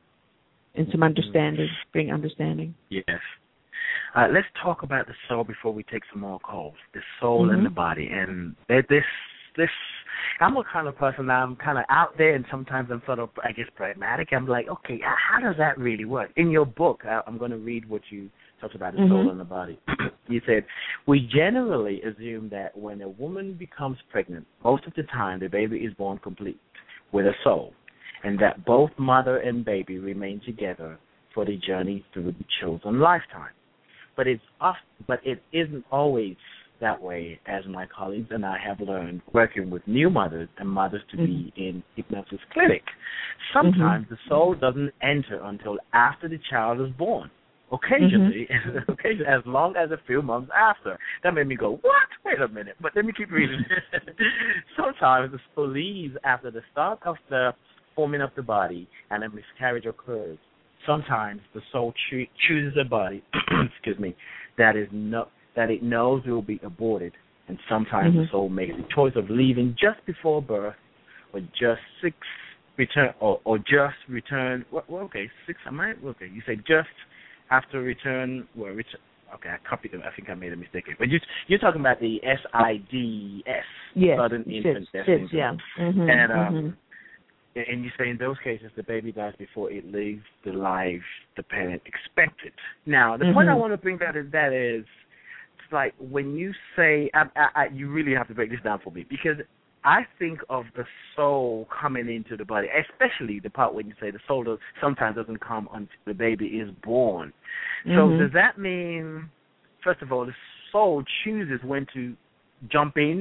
and some understanding, bring understanding. Yes. Uh, let's talk about the soul before we take some more calls. The soul mm-hmm. and the body. And this, this, I'm a kind of person, I'm kind of out there, and sometimes I'm sort of, I guess, pragmatic. I'm like, okay, how does that really work? In your book, I'm going to read what you talked about, the mm-hmm. soul and the body. You said, we generally assume that when a woman becomes pregnant, most of the time the baby is born complete with a soul, and that both mother and baby remain together for the journey through the chosen lifetime. But it's off, but it isn't always that way, as my colleagues and I have learned working with new mothers and mothers to mm-hmm. be in hypnosis clinic. Sometimes mm-hmm. the soul doesn't enter until after the child is born. Occasionally, mm-hmm. occasionally, as long as a few months after. That made me go, what? Wait a minute. But let me keep reading. Sometimes the soul leaves after the start of the forming of the body and a miscarriage occurs. Sometimes the soul cho- chooses a body, excuse me, that is no, that it knows will be aborted, and sometimes mm-hmm. the soul makes the choice of leaving just before birth, or just six return, or, or just return. Well, okay, six. Am I okay? You say just after return. Well, return. Okay, I copied them. I think I made a mistake here. But you, you're talking about the S I D S, yes, sudden infant death syndrome, yeah, mm-hmm, and um. Mm-hmm. And you say in those cases the baby dies before it lives the life the parent expected. Now, the mm-hmm. point I want to bring out is that is, it's like when you say, I, I, I, you really have to break this down for me, because I think of the soul coming into the body, especially the part when you say the soul does, sometimes doesn't come until the baby is born. Mm-hmm. So does that mean, first of all, the soul chooses when to jump in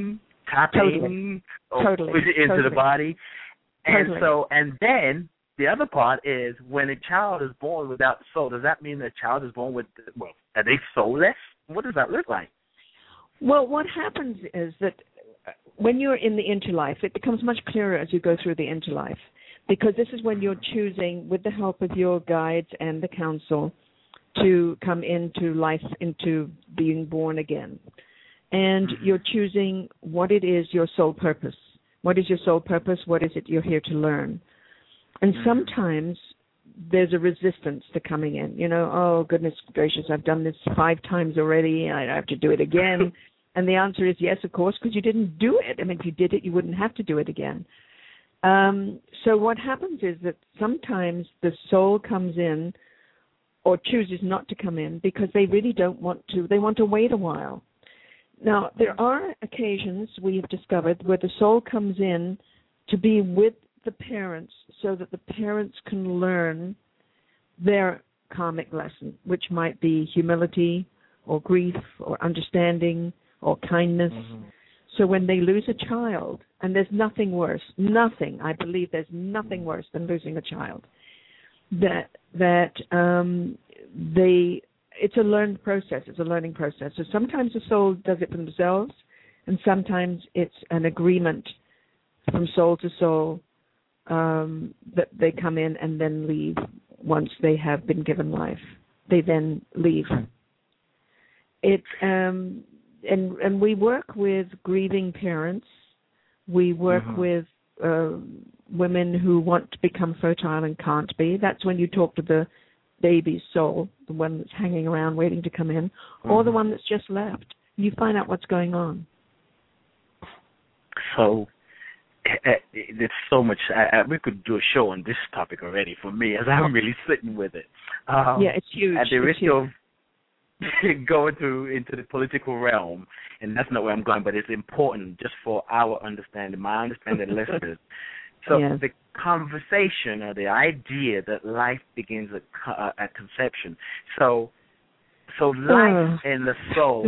tapping totally. Totally. into totally. the body. And totally. so, and then the other part is when a child is born without the soul, does that mean the child is born with, well, are they soulless? What does that look like? Well, what happens is that when you're in the interlife, it becomes much clearer as you go through the interlife, because this is when you're choosing, with the help of your guides and the council, to come into life, into being born again. And you're choosing what it is, your soul purpose. What is your soul purpose? What is it you're here to learn? And sometimes there's a resistance to coming in. You know, oh, goodness gracious, I've done this five times already. I have to do it again. And the answer is yes, of course, because you didn't do it. I mean, if you did it, you wouldn't have to do it again. Um, so what happens is that sometimes the soul comes in or chooses not to come in because they really don't want to. They want to wait a while. Now, there are occasions we have discovered where the soul comes in to be with the parents so that the parents can learn their karmic lesson, which might be humility or grief or understanding or kindness. Mm-hmm. So when they lose a child, and there's nothing worse, nothing, I believe there's nothing worse than losing a child, that that um, they, it's a learned process, it's a learning process. So sometimes the soul does it for themselves, and sometimes it's an agreement from soul to soul um, that they come in and then leave once they have been given life. They then leave. It um, and and we work with grieving parents. We work mm-hmm. with uh, women who want to become fertile and can't be. That's when you talk to the baby's soul, the one that's hanging around waiting to come in, mm-hmm. or the one that's just left. You find out what's going on. So there's so much. I, I, we could do a show on this topic already for me, as I'm really sitting with it. Um, yeah, it's huge. At the it's risk huge. of going to into the political realm, and that's not where I'm going, but it's important just for our understanding, my understanding, listeners. So yes. the conversation or the idea that life begins at, uh, at conception. So, so life uh. and the soul.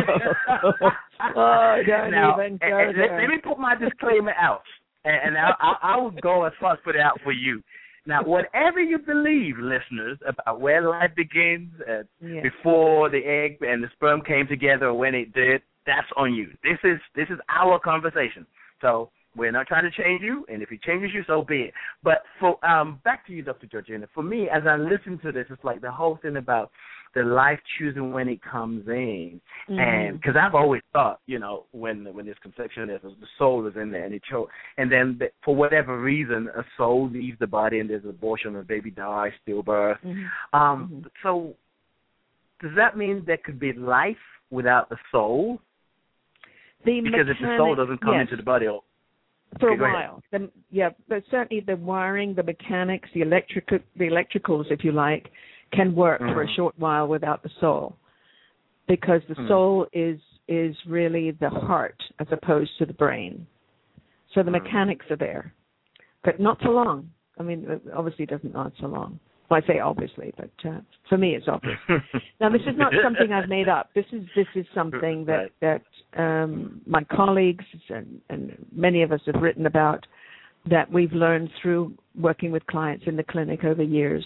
oh, don't now, even go and, and there. Let, let me put my disclaimer out, and, and I, I, I will go as far as put it out for you. Now, whatever you believe, listeners, about where life begins, uh, yes. before the egg and the sperm came together, or when it did, that's on you. This is this is our conversation. So we're not trying to change you, and if it changes you, so be it. But for um, back to you, Doctor Georgina. For me, as I listen to this, it's like the whole thing about the life choosing when it comes in, mm-hmm. and because I've always thought, you know, when when this conception is, the soul is in there, and it chose, and then the, for whatever reason, a soul leaves the body, and there's abortion, a baby dies, stillbirth. Mm-hmm. Um, mm-hmm. So, does that mean there could be life without the soul? The because mechanic, if the soul doesn't come yes. into the body, or, for okay, a while, the, yeah, but certainly the wiring, the mechanics, the electric, the electricals, if you like, can work mm-hmm. for a short while without the soul, because the mm-hmm. soul is is really the heart as opposed to the brain. So the mm-hmm. mechanics are there, but not so long. I mean, obviously it doesn't last so long. Well, I say obviously, but uh, for me it's obvious. Now, this is not something I've made up. This is this is something that that um, my colleagues and, and many of us have written about, that we've learned through working with clients in the clinic over years.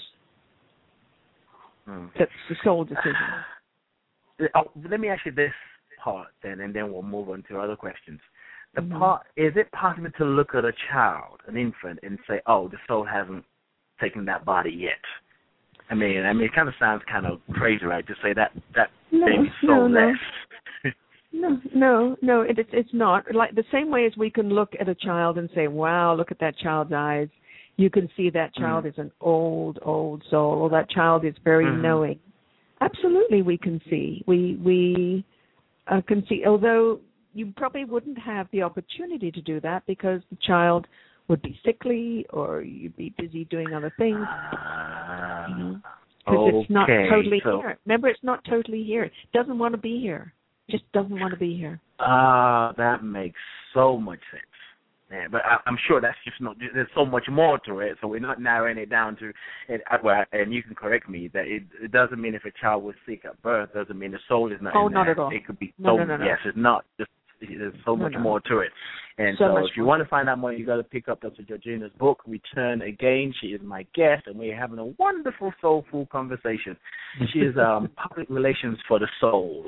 Hmm. That's the soul decision. Oh, let me ask you this part then, and then we'll move on to other questions. The mm-hmm. part, is it possible to look at a child, an infant, and say, "Oh, the soul hasn't taken that body yet"? I mean, I mean, it kind of sounds kind of crazy, right? To say that that no, baby's no, soulless. No. no, no, no. It, it's not like the same way as we can look at a child and say, "Wow, look at that child's eyes." You can see that child mm-hmm. is an old, old soul, or that child is very mm-hmm. knowing. Absolutely, we can see. We we uh, can see, although you probably wouldn't have the opportunity to do that because the child would be sickly or you'd be busy doing other things. Because mm-hmm. okay, it's not totally so, here. Remember, it's not totally here. It doesn't want to be here. It just doesn't want to be here. Ah, uh, that makes so much sense. Yeah, but I, I'm sure that's just not. There's so much more to it, so we're not narrowing it down to. And, well, and you can correct me that it, it doesn't mean if a child was sick at birth doesn't mean the soul is not. Oh, in not there. at all. It could be. No, so, no, no, no. Yes, it's not. Just There's so much no. more to it. And so, so if you want to find out more, you got to pick up Doctor Georgina's book, Return Again. She is my guest, and we're having a wonderful, soulful conversation. She is um, public relations for the soul.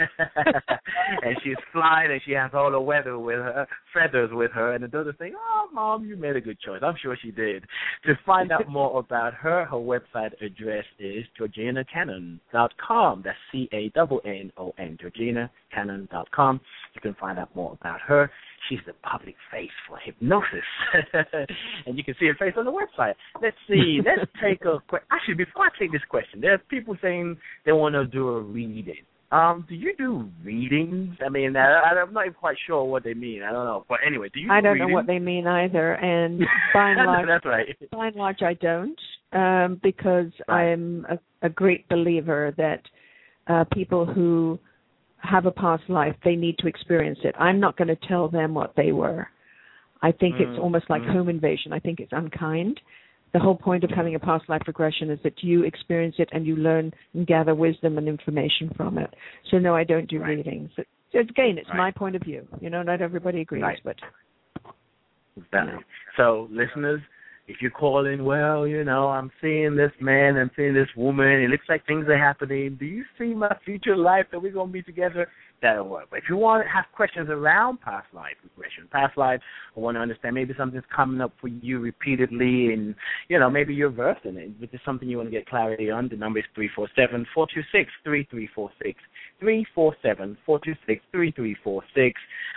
And she's flying, and she has all the weather with her, feathers with her, and the daughter saying, oh, Mom, you made a good choice. I'm sure she did. To find out more about her, her website address is georgina cannon dot com. That's C A N N O N, georgina cannon dot com. You can find out more about her. She's the public face for hypnosis. And you can see her face on the website. Let's see. Let's take a question. Actually, before I take this question, there are people saying they want to do a reading. Um, do you do readings? I mean, I, I'm not even quite sure what they mean. I don't know. But anyway, do you do I don't readings? know what they mean either. And by and large, That's right. by and large, I don't, um, because Right. I'm a, a great believer that uh, people who have a past life, they need to experience it. I'm not going to tell them what they were. I think mm, it's almost like mm. home invasion. I think it's unkind. The whole point of having a past life regression is that you experience it and you learn and gather wisdom and information from it. So, no, I don't do right. readings. It, again, it's right. my point of view. You know, not everybody agrees, right. but... Exactly. You know. So, listeners, if you call in, well, you know, I'm seeing this man, I'm seeing this woman, it looks like things are happening. Do you see my future life that we're going to be together? That'll work. But if you want to have questions around past life regression, past life, or want to understand maybe something's coming up for you repeatedly and, you know, maybe you're versed in it, which is something you want to get clarity on, the number is three four seven, four two six, three three four six. three four seven, four two six, three three four six.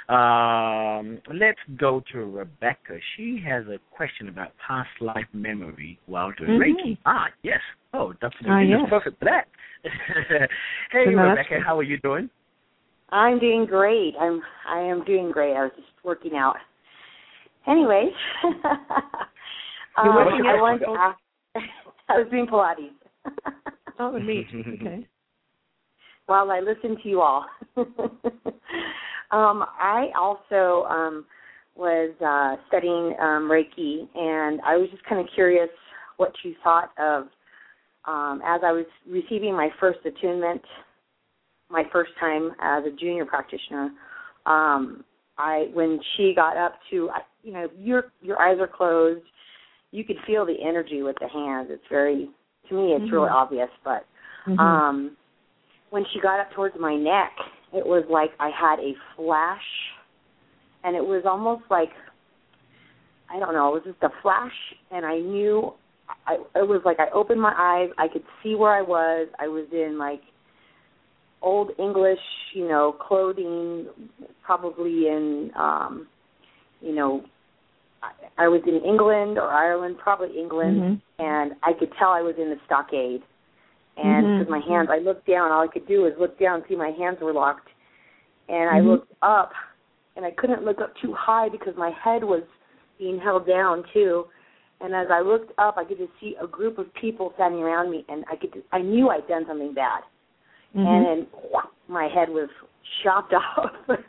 Um, let's go to Rebecca. She has a question about past life memory while doing mm-hmm. Reiki. Ah, yes. Oh, Doctor Ah, is yes. perfect for that. Hey, so Rebecca, how are you doing? I'm doing great. I'm I am doing great. I was just working out. Anyways, You're um, working I out? wanted to ask. I was doing Pilates. Oh, neat. Okay. While I listen to you all. um, I also um, was uh, studying um, Reiki, and I was just kind of curious what you thought of um, as I was receiving my first attunement. My first time as a junior practitioner, um, I when she got up to, you know, your your eyes are closed, you could feel the energy with the hands. It's very, to me, it's mm-hmm. really obvious. But mm-hmm. um, when she got up towards my neck, it was like I had a flash, and it was almost like, I don't know, it was just a flash, and I knew, I, it was like I opened my eyes, I could see where I was. I was in like Old English, you know, clothing, probably in, um, you know, I, I was in England or Ireland, probably England, mm-hmm. and I could tell I was in the stockade. And because mm-hmm. my hands, I looked down, all I could do was look down and see my hands were locked. And I mm-hmm. looked up, and I couldn't look up too high because my head was being held down too. And as I looked up, I could just see a group of people standing around me, and I could, I knew I'd done something bad. Mm-hmm. And then whoosh, my head was chopped off.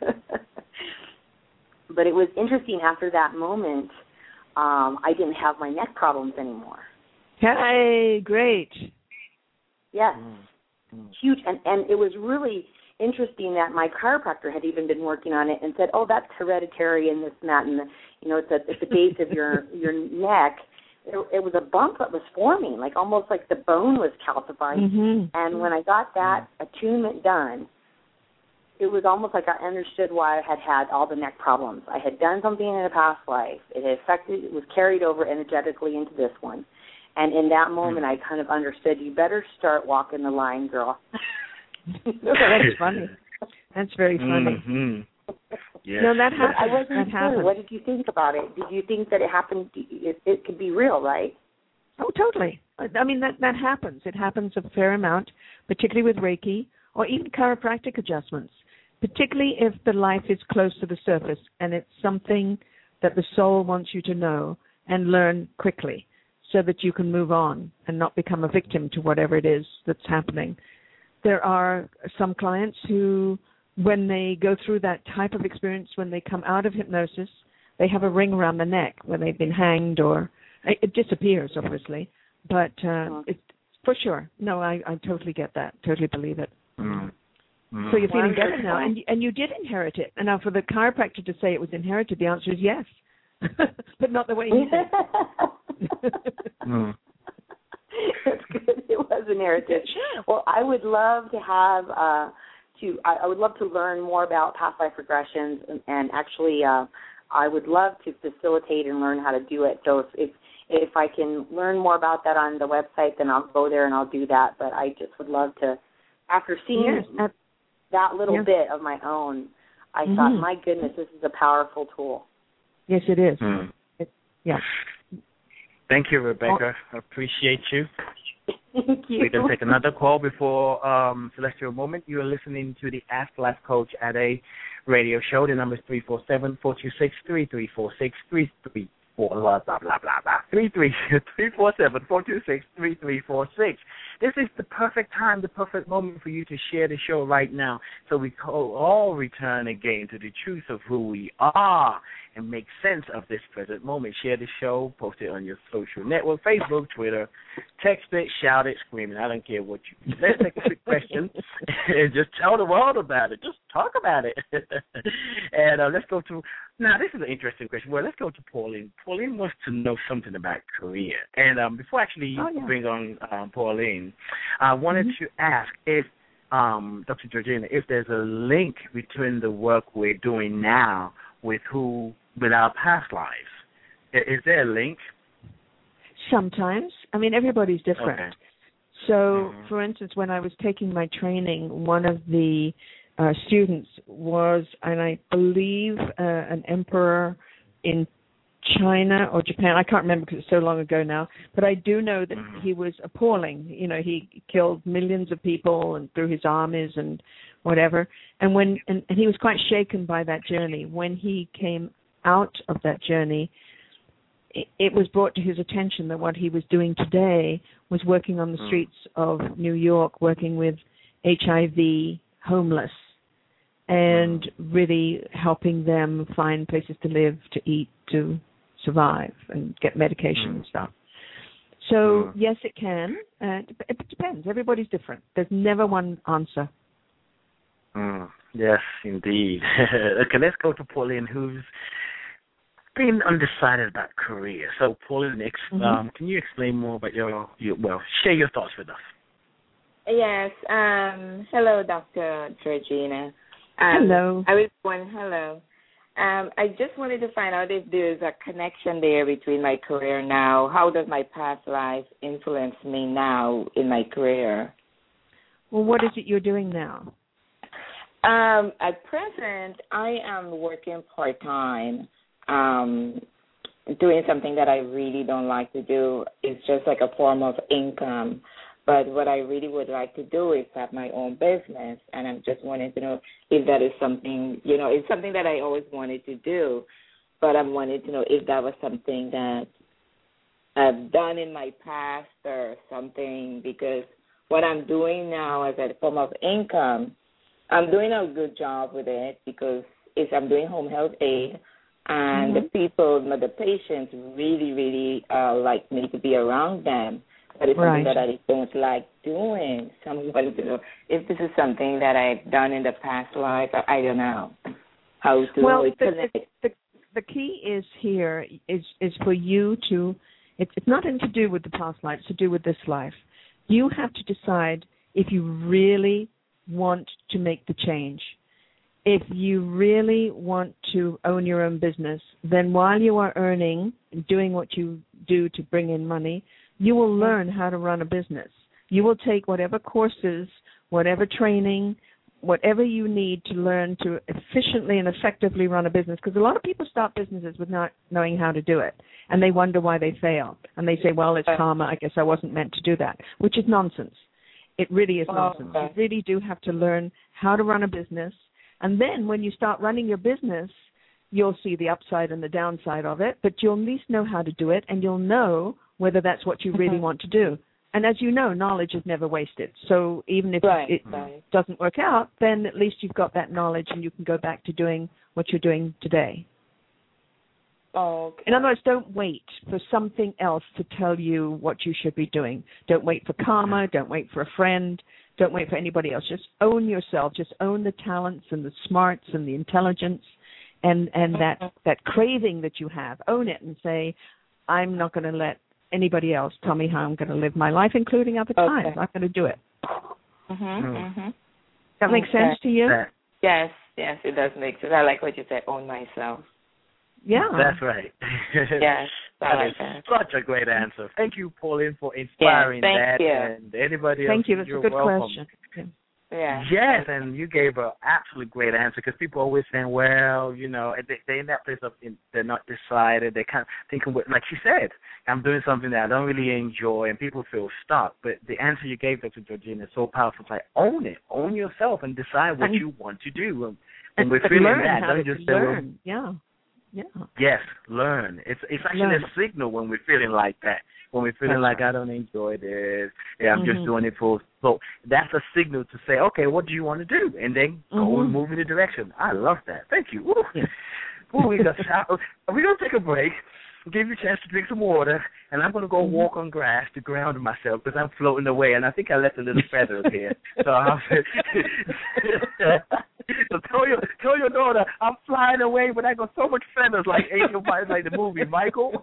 But it was interesting. After that moment, um, I didn't have my neck problems anymore. Hey, great. Yes, mm-hmm. huge. And, and it was really interesting that my chiropractor had even been working on it and said, oh, that's hereditary and this and that. And, the, you know, it's at, at the base of your, your neck. It, it was a bump that was forming, like almost like the bone was calcifying. Mm-hmm. And when I got that attunement done, it was almost like I understood why I had had all the neck problems. I had done something in a past life. It had affected, it was carried over energetically into this one. And in that moment, mm-hmm. I kind of understood, you better start walking the line, girl. That's funny. That's very funny. Mm-hmm. Yes. No, that happened. I wasn't that sure. Happened. What did you think about it? Did you think that it happened? It, it could be real, right? Oh, totally. I mean, that, that happens. It happens a fair amount, particularly with Reiki or even chiropractic adjustments, particularly if the life is close to the surface and it's something that the soul wants you to know and learn quickly so that you can move on and not become a victim to whatever it is that's happening. There are some clients who, when they go through that type of experience, when they come out of hypnosis, they have a ring around the neck where they've been hanged, or it disappears, obviously. But uh, it's for sure. No, I, I totally get that. Totally believe it. Mm. Mm. So you're feeling better now, and and you did inherit it. And now for the chiropractor to say it was inherited, the answer is yes, but not the way he did. mm. That's good. It was inherited. Sure. Well, I would love to have uh, to. I, I would love to learn more about past life regressions, and, and actually, uh, I would love to facilitate and learn how to do it. So if, if if I can learn more about that on the website, then I'll go there and I'll do that. But I just would love to, after seeing yes. that little yes. bit of my own, I mm-hmm. thought, my goodness, this is a powerful tool. Yes, it is. Mm. It, yeah. Thank you, Rebecca. I appreciate you. Thank you. We're going to take another call before um, Celestial Moment. You are listening to the Ask Life Coach at a radio show. The number is three four seven, four two six, three three four six, three three four, blah, blah, blah, blah, blah, three three four seven, four two six, three three four six. This is the perfect time, the perfect moment for you to share the show right now, so we all return again to the truth of who we are and make sense of this present moment. Share the show, post it on your social network, Facebook, Twitter, text it, shout it, scream it. I don't care what you say. Take a quick question and just tell the world about it. Just talk about it. And uh, let's go to, now this is an interesting question. Well, let's go to Pauline. Pauline wants to know something about career. And um, before I actually oh, yeah. bring on um, Pauline, I wanted mm-hmm. to ask if, um, Doctor Georgina, if there's a link between the work we're doing now with who, with our past lives. Is there a link? Sometimes. I mean, everybody's different. Okay. So, mm-hmm. for instance, when I was taking my training, one of the uh, students was, and I believe, uh, an emperor in China or Japan. I can't remember because it's so long ago now. But I do know that mm-hmm. he was appalling. You know, he killed millions of people and through his armies and whatever. And when and, and he was quite shaken by that journey. When he came out of that journey, it, it was brought to his attention that what he was doing today was working on the streets of New York, working with H I V homeless, and really helping them find places to live, to eat, to survive, and get medication and stuff. So, yes, it can. Uh, it depends. Everybody's different. There's never one answer. Mm, yes, indeed. Okay, let's go to Pauline, who's been undecided about career. So, Pauline, ex- mm-hmm. um, can you explain more about your, your, well, share your thoughts with us. Yes. Um, hello, Doctor Georgina. Um, hello. I was born, hello. Um, I just wanted to find out if there's a connection there between my career now. How does my past life influence me now in my career? Well, what is it you're doing now? Um, at present, I am working part-time, um, doing something that I really don't like to do. It's just like a form of income. But what I really would like to do is have my own business, and I'm just wanting to know if that is something, you know, it's something that I always wanted to do, but I'm wanting to know if that was something that I've done in my past or something, because what I'm doing now as a form of income, I'm doing a good job with it because it's, I'm doing home health aid, and mm-hmm. the people, the patients really, really uh, like me to be around them. But it's something right. that I don't like doing. Someone wanted to know if this is something that I've done in the past life. I don't know how to well, it the, the, the, the key is here is, is for you to, it's, it's nothing to do with the past life, it's to do with this life. You have to decide if you really want to make the change. If you really want to own your own business, then while you are earning and doing what you do to bring in money, you will learn how to run a business. You will take whatever courses, whatever training, whatever you need to learn to efficiently and effectively run a business. Because a lot of people start businesses with not knowing how to do it, and they wonder why they fail. And they say, well, it's karma. I guess I wasn't meant to do that, which is nonsense. It really is nonsense. You really do have to learn how to run a business. And then when you start running your business, you'll see the upside and the downside of it, but you'll at least know how to do it, and you'll know whether that's what you really want to do. And as you know, knowledge is never wasted. So even if right, it right. doesn't work out, then at least you've got that knowledge and you can go back to doing what you're doing today. Oh, okay. In other words, don't wait for something else to tell you what you should be doing. Don't wait for karma. Don't wait for a friend. Don't wait for anybody else. Just own yourself. Just own the talents and the smarts and the intelligence and, and that, that craving that you have. Own it and say, I'm not going to let anybody else tell me how I'm going to live my life, including other Okay. times. I'm going to do it. Mhm. Mhm. That makes Okay. sense to you? Yes. Yes, it does make sense. I like what you said. Own myself. Yeah. That's right. Yes, I that like is that. such a great answer. Thank you, Pauline, for inspiring thank that. you. And anybody else, Thank you. That's you're a good welcome. question. Yeah. Yeah. Yes, and you gave an absolutely great answer because people always saying, well, you know, they, they're in that place of in, they're not decided. They're kind of thinking, like she said, I'm doing something that I don't really enjoy, and people feel stuck. But the answer you gave, Doctor Georgina, is so powerful. It's like, own it. Own yourself and decide what And- you want to do. And when we're But feeling learn that, how don't to just say, well, learn. Yeah. Yeah. yes, learn. It's it's actually Learn. a signal when we're feeling like that. When we're feeling That's like I don't enjoy this, yeah, I'm just Mhm. doing it for. So that's a signal to say, okay, what do you want to do, and then go Mhm. and move in the direction. I love that. Thank you. Woo. Yeah. Woo, we got. We're gonna take a break. Give you a chance to drink some water, and I'm gonna go Mhm. walk on grass to ground myself because I'm floating away, and I think I left a little feathers here. So I'll so tell your tell your daughter I'm flying away, but I got so much feathers like Angel Flies, like the movie Michael.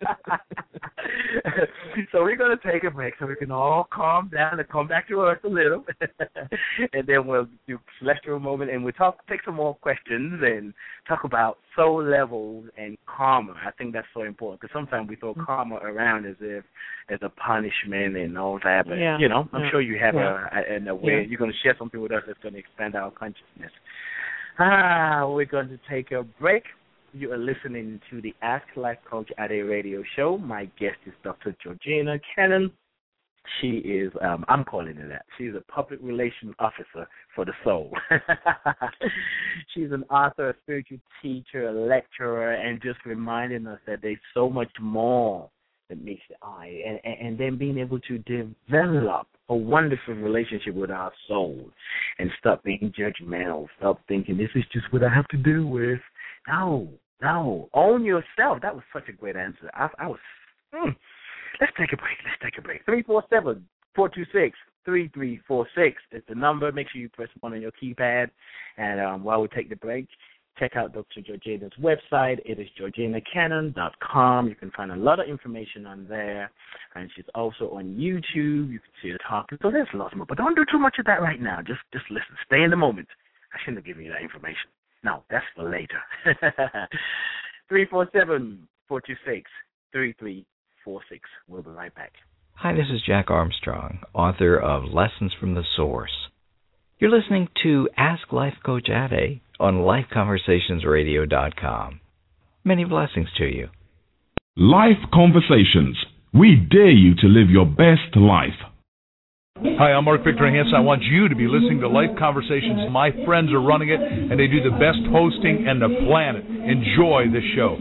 So we're gonna take a break so we can all calm down and come back to earth a little, and then we'll do celestial moment, and we'll talk, take some more questions, and talk about soul levels and karma. I think that's so important because sometimes we throw karma around as if as a punishment and all that. But Yeah. you know, I'm Yeah. sure you have Yeah. a, a in a way Yeah. you're going to share something with us that's going to expand our consciousness. Ah, we're going to take a break. You are listening to the Ask Life Coach at a Radio Show. My guest is Doctor Georgina Cannon. She is, um, I'm calling her that. She's a public relations officer for the soul. She's an author, a spiritual teacher, a lecturer, and just reminding us that there's so much more that meets the eye. And, and, and then being able to develop a wonderful relationship with our soul and stop being judgmental, stop thinking this is just what I have to deal with. No, no. Own yourself. That was such a great answer. I, I was, mm. Let's take a break. Let's take a break. three four seven, four two six, three three four six is the number. Make sure you press one on your keypad. And um, while we take the break, check out Doctor Georgina's website. It is georgina cannon dot com. You can find a lot of information on there. And she's also on YouTube. You can see her talking. So there's lots more. But don't do too much of that right now. Just just listen. Stay in the moment. I shouldn't have given you that information. No, that's for later. three four seven, four two six, three three four six. We'll be right back. Hi, this is Jack Armstrong, author of Lessons from the Source. You're listening to Ask Life Coach Ade on life conversations radio dot com. Many blessings to you. Life Conversations. We dare you to live your best life. Hi, I'm Mark Victor Hansen. I want you to be listening to Life Conversations. My friends are running it, and they do the best hosting on the planet. Enjoy the show.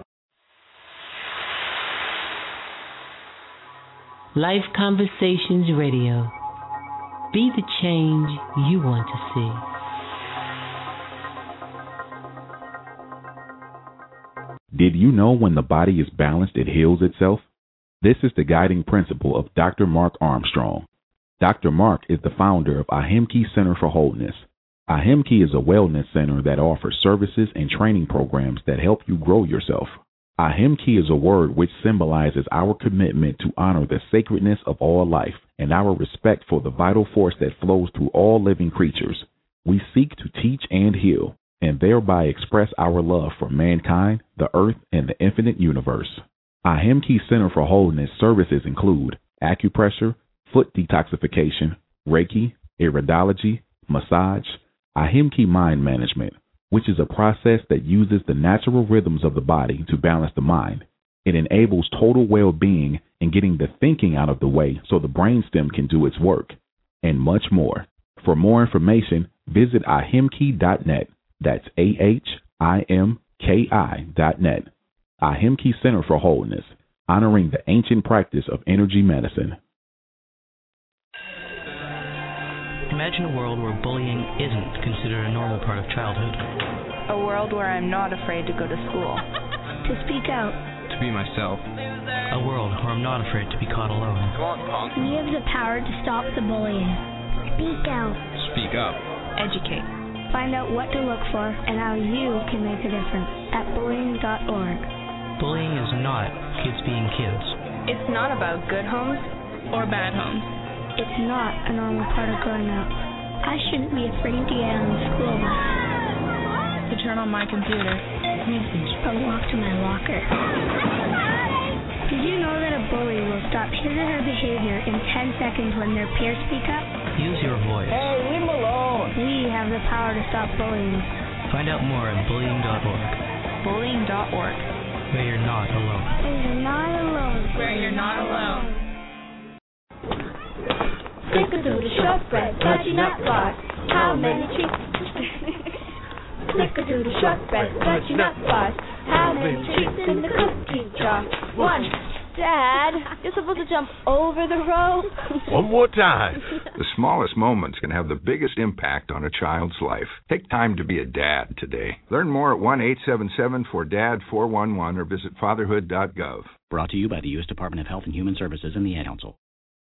Life Conversations Radio. Be the change you want to see. Did you know when the body is balanced, it heals itself? This is the guiding principle of Doctor Mark Armstrong. Doctor Mark is the founder of Ahimki Center for Wholeness. Ahimki is a wellness center that offers services and training programs that help you grow yourself. Ahimki is a word which symbolizes our commitment to honor the sacredness of all life and our respect for the vital force that flows through all living creatures. We seek to teach and heal, and thereby express our love for mankind, the earth, and the infinite universe. Ahimki Center for Wholeness services include acupressure, foot detoxification, Reiki, iridology, massage, Ahimki mind management, which is a process that uses the natural rhythms of the body to balance the mind. It enables total well-being and getting the thinking out of the way so the brainstem can do its work, and much more. For more information, visit ahimki dot net. That's A H I M K I dot net. Ahimki Center for Wholeness, honoring the ancient practice of energy medicine. Imagine a world where bullying isn't considered a normal part of childhood. A world where I'm not afraid to go to school. To speak out. To be myself. A world where I'm not afraid to be caught alone. We have the power to stop the bullying. Speak out. Speak up. Educate. Find out what to look for and how you can make a difference at bullying dot org. Bullying is not kids being kids. It's not about good homes or bad homes. It's not a normal part of growing up. I shouldn't be afraid to get on the school bus. To turn on my computer. Message or walk to my locker. Did you know that a bully will stop his or her behavior in ten seconds when their peers speak up? Use your voice. Hey, leave them alone. We have the power to stop bullying. Find out more at bullying dot org. bullying dot org. Where you're not alone. Where you're not alone. Where you're not alone. Snickerdoodle shortbread, fudgy nut bars. How many treats? Snickerdoodle shortbread, fudgy nut bars. How many treats in the cookie jar? One. Dad, you're supposed to jump over the rope. One more time. The smallest moments can have the biggest impact on a child's life. Take time to be a dad today. Learn more at one eight seven seven four D A D four one one or visit fatherhood dot gov. Brought to you by the U S Department of Health and Human Services and the Ad Council.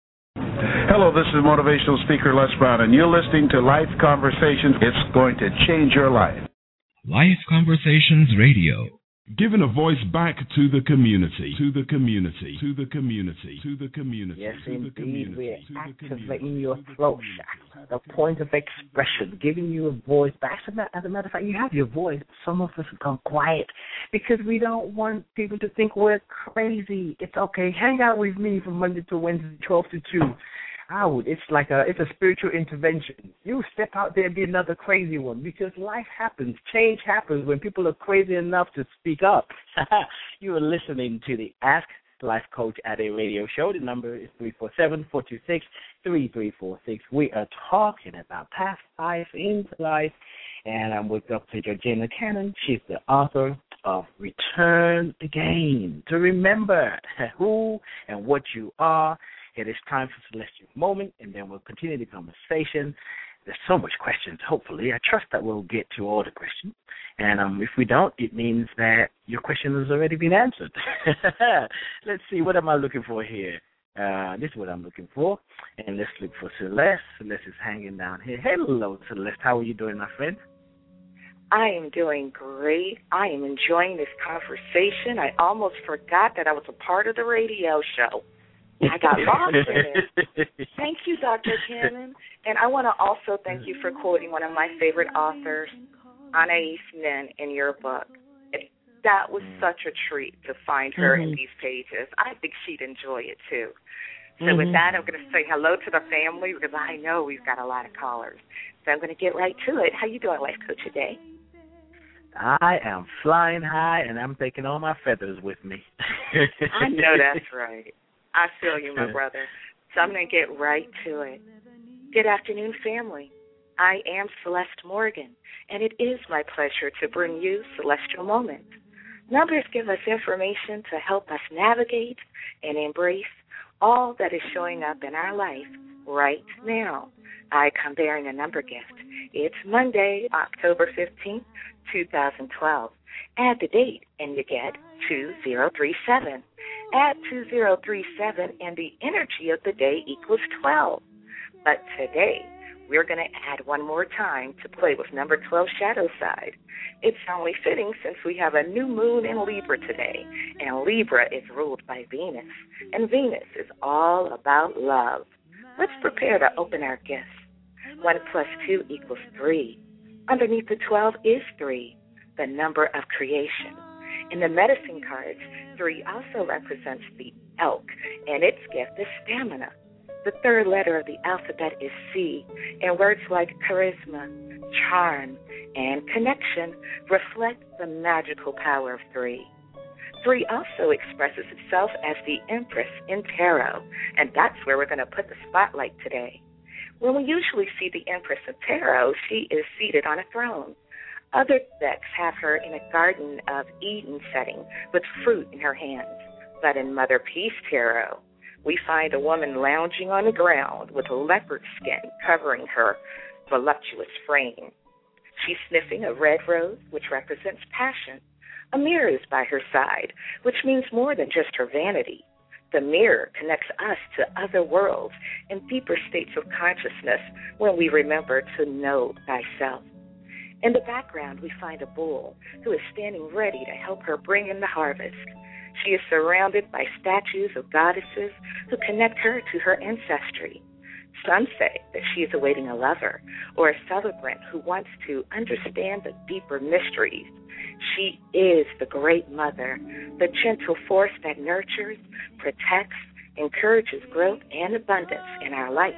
Hello, this is motivational speaker Les Brown, and you're listening to Life Conversations. It's going to change your life. Life Conversations Radio. Giving a voice back to the community, to the community, to the community, to the community. Yes, to the indeed. community, We're to the activating community, your to the throat community, chakra, the point of expression, giving you a voice back. As a, matter, as a matter of fact, you have your voice. Some of us have gone quiet because we don't want people to think we're crazy. It's okay. Hang out with me from Monday to Wednesday, twelve to two. Out. It's like a it's a spiritual intervention. You step out there and be another crazy one because life happens. Change happens when people are crazy enough to speak up. You are listening to the Ask Life Coach at a radio show. The number is three four seven, four two six, three three four six. We are talking about past life, into life, and I'm with Doctor Georgina Cannon. She's the author of Return the Game. To remember who and what you are. It is time for Celestial Moment, and then we'll continue the conversation. There's so much questions, hopefully. I trust that we'll get to all the questions. And um, if we don't, it means that your question has already been answered. Let's see, what am I looking for here? Uh, this is what I'm looking for. And let's look for Celeste. Celeste is hanging down here. Hello, Celeste. How are you doing, my friend? I am doing great. I am enjoying this conversation. I almost forgot that I was a part of the radio show. I got lost in it. Thank you, Doctor Cannon. And I want to also thank you for quoting one of my favorite authors, Anais Nin, in your book. It, that was such a treat to find her mm-hmm. in these pages. I think she'd enjoy it, too. So mm-hmm. with that, I'm going to say hello to the family because I know we've got a lot of callers. So I'm going to get right to it. How you doing, Life Coach, today? I am flying high, and I'm taking all my feathers with me. I know that's right. I feel you, my brother. So I'm going to get right to it. Good afternoon, family. I am Celeste Morgan, and it is my pleasure to bring you Celestial Moment. Numbers give us information to help us navigate and embrace all that is showing up in our life right now. I come bearing a number gift. It's Monday, October fifteenth, two thousand twelve. Add the date, and you get two zero three seven. Add two zero three seven, and the energy of the day equals twelve. But today, we're going to add one more time to play with number twelve shadow side. It's only fitting since we have a new moon in Libra today, and Libra is ruled by Venus, and Venus is all about love. Let's prepare to open our gifts. one plus two equals three. Underneath the twelve is three, the number of creation. In the medicine cards, three also represents the elk, and its gift is stamina. The third letter of the alphabet is C, and words like charisma, charm, and connection reflect the magical power of three. Three also expresses itself as the Empress in Tarot, and that's where we're going to put the spotlight today. When we usually see the Empress in Tarot, she is seated on a throne. Other decks have her in a Garden of Eden setting with fruit in her hands. But in Mother Peace Tarot, we find a woman lounging on the ground with leopard skin covering her voluptuous frame. She's sniffing a red rose, which represents passion. A mirror is by her side, which means more than just her vanity. The mirror connects us to other worlds and deeper states of consciousness when we remember to know thyself. In the background, we find a bull who is standing ready to help her bring in the harvest. She is surrounded by statues of goddesses who connect her to her ancestry. Some say that she is awaiting a lover or a celebrant who wants to understand the deeper mysteries. She is the great mother, the gentle force that nurtures, protects, encourages growth and abundance in our life.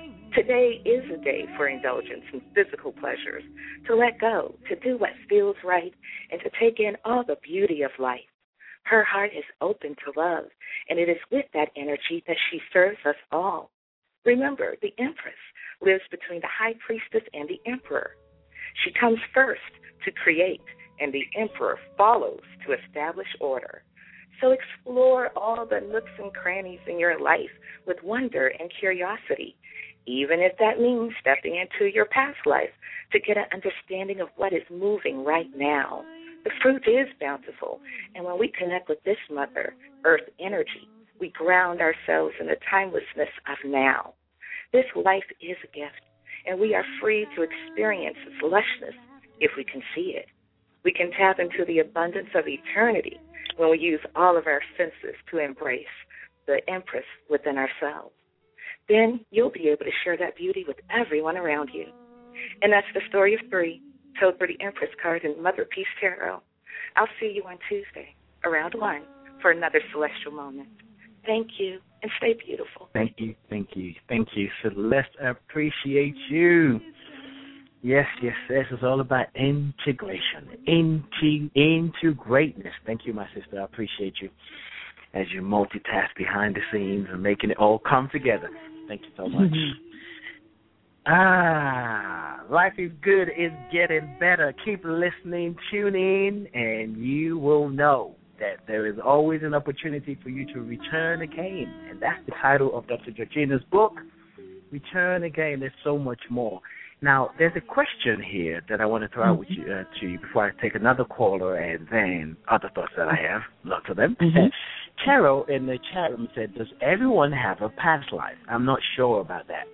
Today is a day for indulgence in physical pleasures, to let go, to do what feels right, and to take in all the beauty of life. Her heart is open to love, and it is with that energy that she serves us all. Remember, the Empress lives between the High Priestess and the Emperor. She comes first to create, and the Emperor follows to establish order. So explore all the nooks and crannies in your life with wonder and curiosity, even if that means stepping into your past life to get an understanding of what is moving right now. The fruit is bountiful, and when we connect with this Mother Earth energy, we ground ourselves in the timelessness of now. This life is a gift, and we are free to experience its lushness if we can see it. We can tap into the abundance of eternity when we use all of our senses to embrace the Empress within ourselves. Then you'll be able to share that beauty with everyone around you. And that's the story of three, told for the Empress card in Mother Peace Tarot. I'll see you on Tuesday, around one, for another celestial moment. Thank you, and stay beautiful. Thank you, thank you, thank you, Celeste. I appreciate you. Yes, yes, this is all about integration, into, into greatness. Thank you, my sister. I appreciate you as you multitask behind the scenes and making it all come together. Thank you so much. Ah, life is good. It's getting better. Keep listening, tune in, and you will know that there is always an opportunity for you to return again. And that's the title of Doctor Georgina's book, Return Again. There's so much more. Now, there's a question here that I want to throw out with you, uh, to you before I take another caller and then other thoughts that I have, lots of them. Mm-hmm. Carol in the chat room said, does everyone have a past life? I'm not sure about that.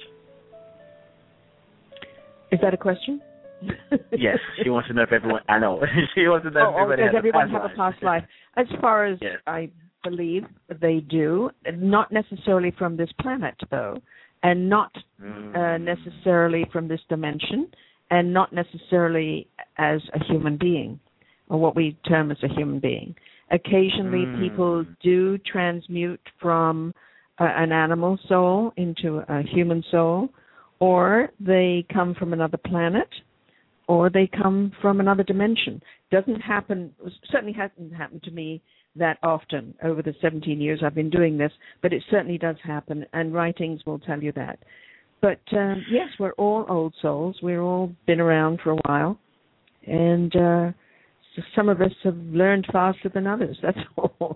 Is that a question? Yes, she wants to know if everyone, I know, she wants to know oh, if everybody oh, does has everyone a have past a past life? As far as yes. I believe they do, not necessarily from this planet, though, and not mm. uh, necessarily from this dimension, and not necessarily as a human being, or what we term as a human being. Occasionally, mm. people do transmute from uh, an animal soul into a human soul, or they come from another planet, or they come from another dimension. Doesn't happen, certainly hasn't happened to me that often over the seventeen years I've been doing this, but it certainly does happen, and writings will tell you that. But um, yes, we're all old souls. We've all been around for a while, and uh, some of us have learned faster than others. That's all.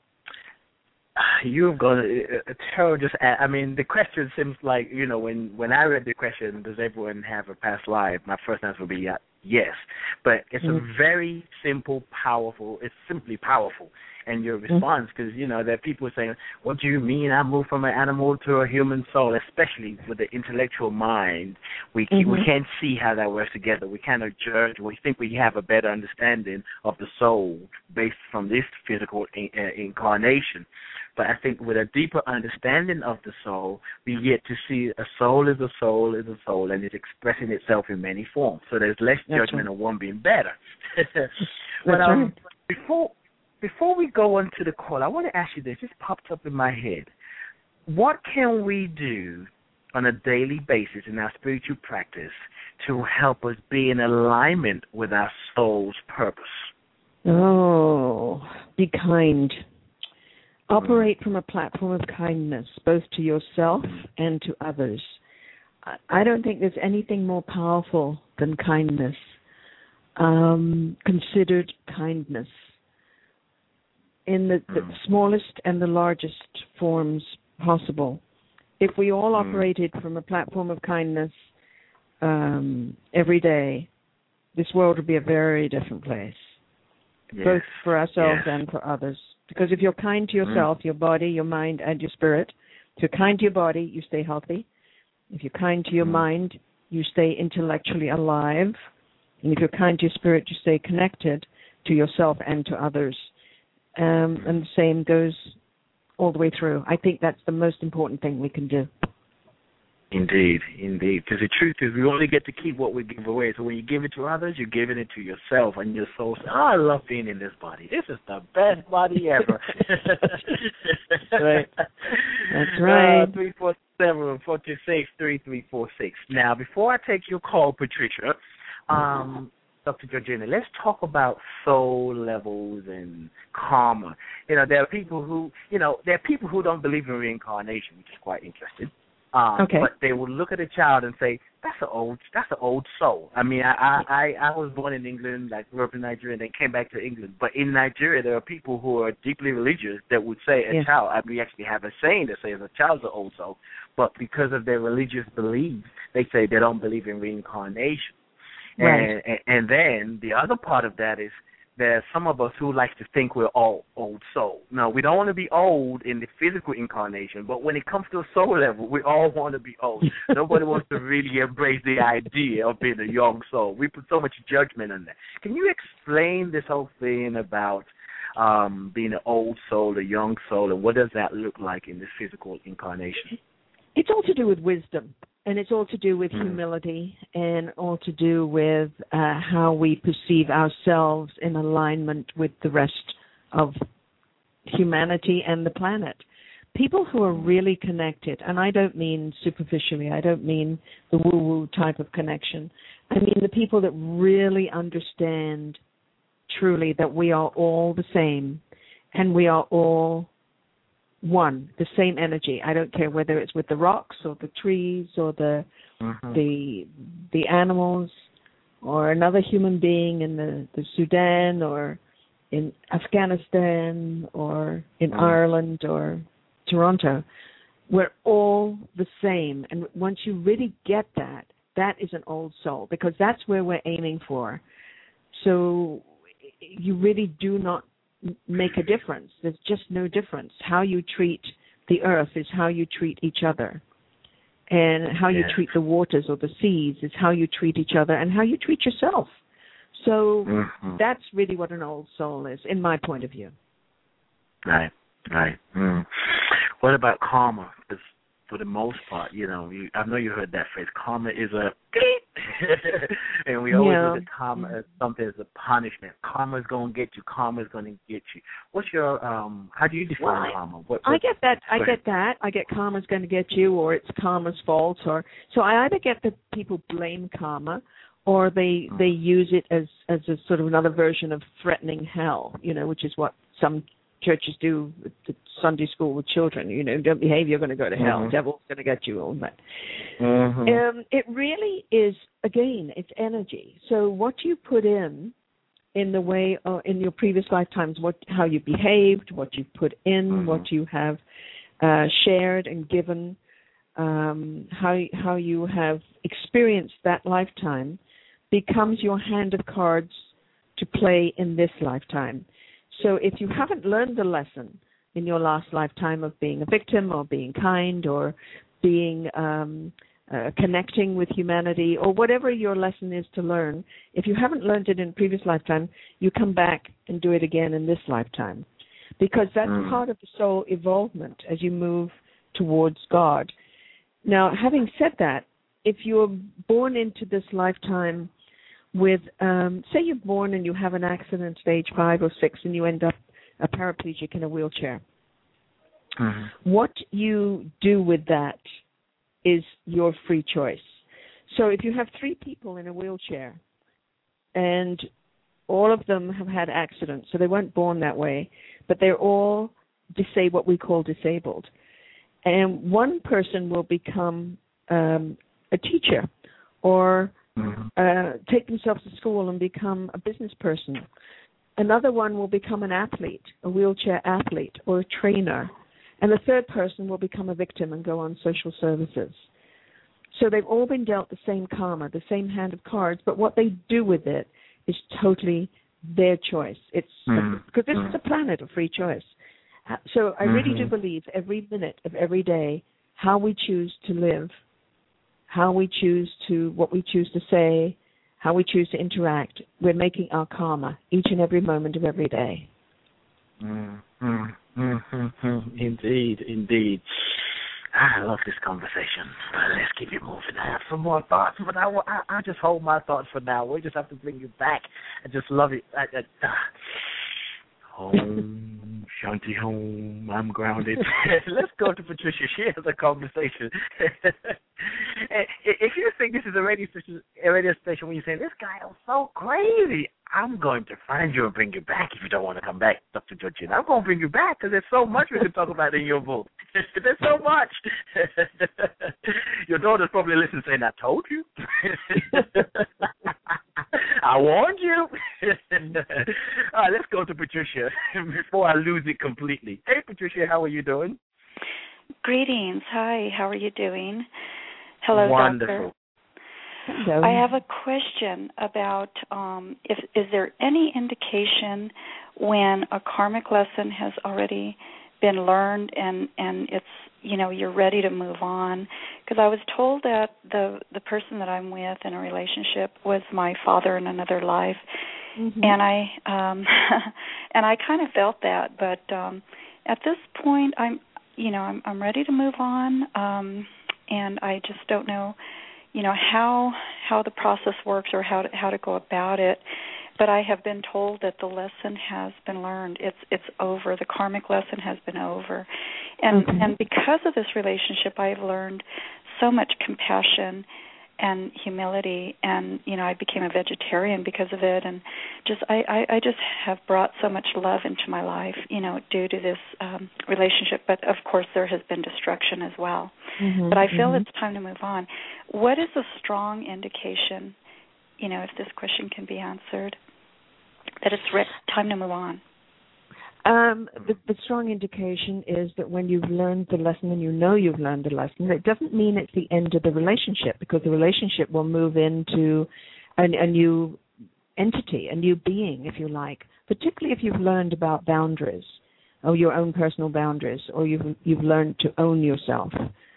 You've got uh, Terrell. Just, I mean, the question seems like, you know, when when I read the question, does everyone have a past life? My first answer would be uh, yes, but it's mm-hmm. a very simple, powerful. It's simply powerful, and your response, because mm-hmm. you know there are people saying, "What do you mean? I moved from an animal to a human soul?" Especially with the intellectual mind, we mm-hmm. we can't see how that works together. We kind of judge. We think we have a better understanding of the soul based from this physical in, uh, incarnation. But I think with a deeper understanding of the soul, we get to see a soul is a soul is a soul, and it's expressing itself in many forms. So there's less That's judgment right. of one being better. But um, right. before before we go on to the call, I want to ask you this. This popped up in my head. What can we do on a daily basis in our spiritual practice to help us be in alignment with our soul's purpose? Oh, be kind. Operate from a platform of kindness, both to yourself and to others. I don't think there's anything more powerful than kindness, um, considered kindness, in the, the smallest and the largest forms possible. If we all operated from a platform of kindness um, every day, this world would be a very different place, yes. both for ourselves yes. and for others. Because if you're kind to yourself, mm. your body, your mind, and your spirit, if you're kind to your body, you stay healthy. If you're kind to your mm. mind, you stay intellectually alive. And if you're kind to your spirit, you stay connected to yourself and to others. Um, and the same goes all the way through. I think that's the most important thing we can do. Indeed, indeed. Because the truth is we only get to keep what we give away. So when you give it to others, you're giving it to yourself. And your soul says, oh, I love being in this body. This is the best body ever. Right. That's right. Uh, three four seven, four two six, three three four six. Now, before I take your call, Patricia, um, Doctor Georgina, let's talk about soul levels and karma. You know, there are people who, you know, there are people who don't believe in reincarnation, which is quite interesting. Um, okay. But they will look at a child and say, "That's an old, that's an old soul." I mean, I, I, I was born in England, I grew up in Nigeria, and then came back to England. But in Nigeria, there are people who are deeply religious that would say a yeah. child. I mean, we actually have a saying that says a child's an old soul, but because of their religious beliefs, they say they don't believe in reincarnation. Right. And, and and then the other part of that is there's some of us who like to think we're all old soul. No, we don't want to be old in the physical incarnation, but when it comes to a soul level, we all want to be old. Nobody wants to really embrace the idea of being a young soul. We put so much judgment on that. Can you explain this whole thing about um, being an old soul, a young soul, and what does that look like in the physical incarnation? It's all to do with wisdom. And it's all to do with humility and all to do with uh, how we perceive ourselves in alignment with the rest of humanity and the planet. People who are really connected, and I don't mean superficially, I don't mean the woo-woo type of connection. I mean the people that really understand truly that we are all the same and we are all one, the same energy. I don't care whether it's with the rocks or the trees or the uh-huh. the the animals or another human being in the, the Sudan or in Afghanistan or in uh-huh. Ireland or Toronto. We're all the same. And once you really get that, that is an old soul because that's where we're aiming for. So you really do not make a difference. There's just no difference. How you treat the earth is how you treat each other. And how you yeah. treat the waters or the seas is how you treat each other and how you treat yourself. So mm-hmm. that's really what an old soul is, in my point of view. Right, right. Mm. What about karma? Because for the most part, you know, you, I know you heard that phrase, karma is a and we always yeah. look at karma as something as a punishment. Karma is going to get you. Karma is going to get you. What's your, um, how do you define well, karma? What, what, I get that. I get that. I get karma's going to get you or it's karma's fault. Or So I either get that people blame karma or they, mm-hmm. they use it as, as a sort of another version of threatening hell, you know, which is what some churches do with the Sunday school with children. You know, don't behave, you're going to go to hell. Mm-hmm. Devil's going to get you, all that. Mm-hmm. Um, it really is, again, it's energy. So what you put in, in the way, uh, in your previous lifetimes, what, how you behaved, what you put in, mm-hmm. what you have uh, shared and given, um, how how you have experienced that lifetime, becomes your hand of cards to play in this lifetime. So if you haven't learned the lesson in your last lifetime of being a victim or being kind or being um, uh, connecting with humanity or whatever your lesson is to learn, if you haven't learned it in previous lifetime, you come back and do it again in this lifetime. Because that's mm. part of the soul evolvement as you move towards God. Now, having said that, if you're born into this lifetime with, um, say you're born and you have an accident, stage five or six, and you end up a paraplegic in a wheelchair. Mm-hmm. What you do with that is your free choice. So if you have three people in a wheelchair and all of them have had accidents, so they weren't born that way, but they're all disabled, what we call disabled. And one person will become um, a teacher or Mm-hmm. Uh, take themselves to school and become a business person. Another one will become an athlete, a wheelchair athlete or a trainer. And the third person will become a victim and go on social services. So they've all been dealt the same karma, the same hand of cards, but what they do with it is totally their choice. It's mm. because this mm. is a planet of free choice. So I really mm-hmm. do believe every minute of every day, how we choose to live, how we choose to, what we choose to say, how we choose to interact, we're making our karma each and every moment of every day. Mm-hmm. Mm-hmm. Indeed, indeed. I love this conversation, but let's keep it moving. I have some more thoughts, but I, I, I just hold my thoughts for now. We just have to bring you back. I just love it. I, I, uh, home, shanty home, I'm grounded. Let's go to Patricia. She has a conversation. If you think this is a radio station, a radio station when you say, this guy is so crazy, I'm going to find you and bring you back if you don't want to come back, Doctor Georgina. I'm going to bring you back because there's so much we can talk about in your book. There's so much. Your daughter's probably listening saying, I told you. I warned you. All right, let's go to Patricia before I lose it completely. Hey, Patricia, how are you doing? Greetings. Hi, how are you doing? Hello, Wonderful. Doctor. Hello. I have a question about um, if is there any indication when a karmic lesson has already been learned and, and it's, you know, you're ready to move on? Because I was told that the the person that I'm with in a relationship was my father in another life, mm-hmm. and I um, and I kind of felt that, but um, at this point, I'm, you know, I'm I'm ready to move on, um, and I just don't know, you know, how how the process works or how to, how to go about it. But I have been told that the lesson has been learned. It's it's over. The karmic lesson has been over. And okay. and because of this relationship, I've learned so much compassion and humility. And, you know, I became a vegetarian because of it. And just I, I, I just have brought so much love into my life, you know, due to this um, relationship. But, of course, there has been destruction as well. Mm-hmm, but I feel mm-hmm. it's time to move on. What is a strong indication, you know, if this question can be answered, that it's re- time to move on? Um, the, the strong indication is that when you've learned the lesson and you know you've learned the lesson, it doesn't mean it's the end of the relationship, because the relationship will move into a, a new entity, a new being, if you like, particularly if you've learned about boundaries or your own personal boundaries, or you've, you've learned to own yourself.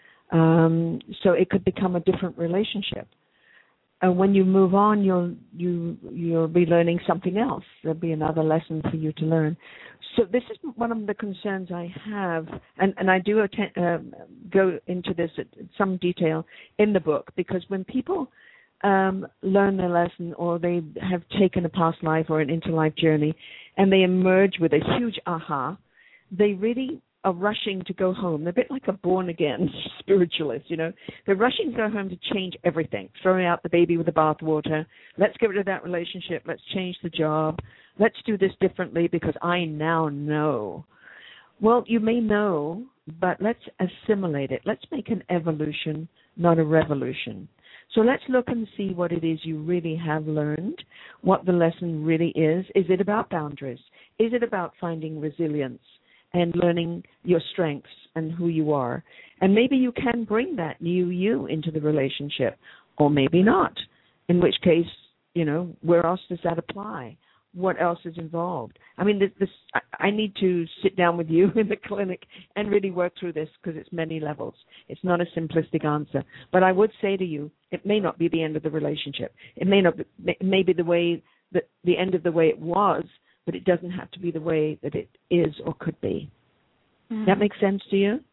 Um, so it could become a different relationship. And when you move on, you'll you you'll be learning something else. There'll be another lesson for you to learn. So this is one of the concerns I have, and, and I do attend, uh, go into this at some detail in the book, because when people um, learn their lesson, or they have taken a past life or an interlife journey, and they emerge with a huge aha, they really are rushing to go home. They're a bit like a born-again spiritualist, you know. They're rushing to go home to change everything, throwing out the baby with the bathwater. Let's get rid of that relationship. Let's change the job. Let's do this differently because I now know. Well, you may know, but let's assimilate it. Let's make an evolution, not a revolution. So let's look and see what it is you really have learned, what the lesson really is. Is it about boundaries? Is it about finding resilience and learning your strengths and who you are? And maybe you can bring that new you into the relationship, or maybe not, in which case, you know, where else does that apply? What else is involved? I mean, this, this I, I need to sit down with you in the clinic and really work through this, because it's many levels. It's not a simplistic answer. But I would say to you, it may not be the end of the relationship. It may not be, it may be the way, that the end of the way it was, but it doesn't have to be the way that it is or could be. Mm-hmm. That makes sense to you?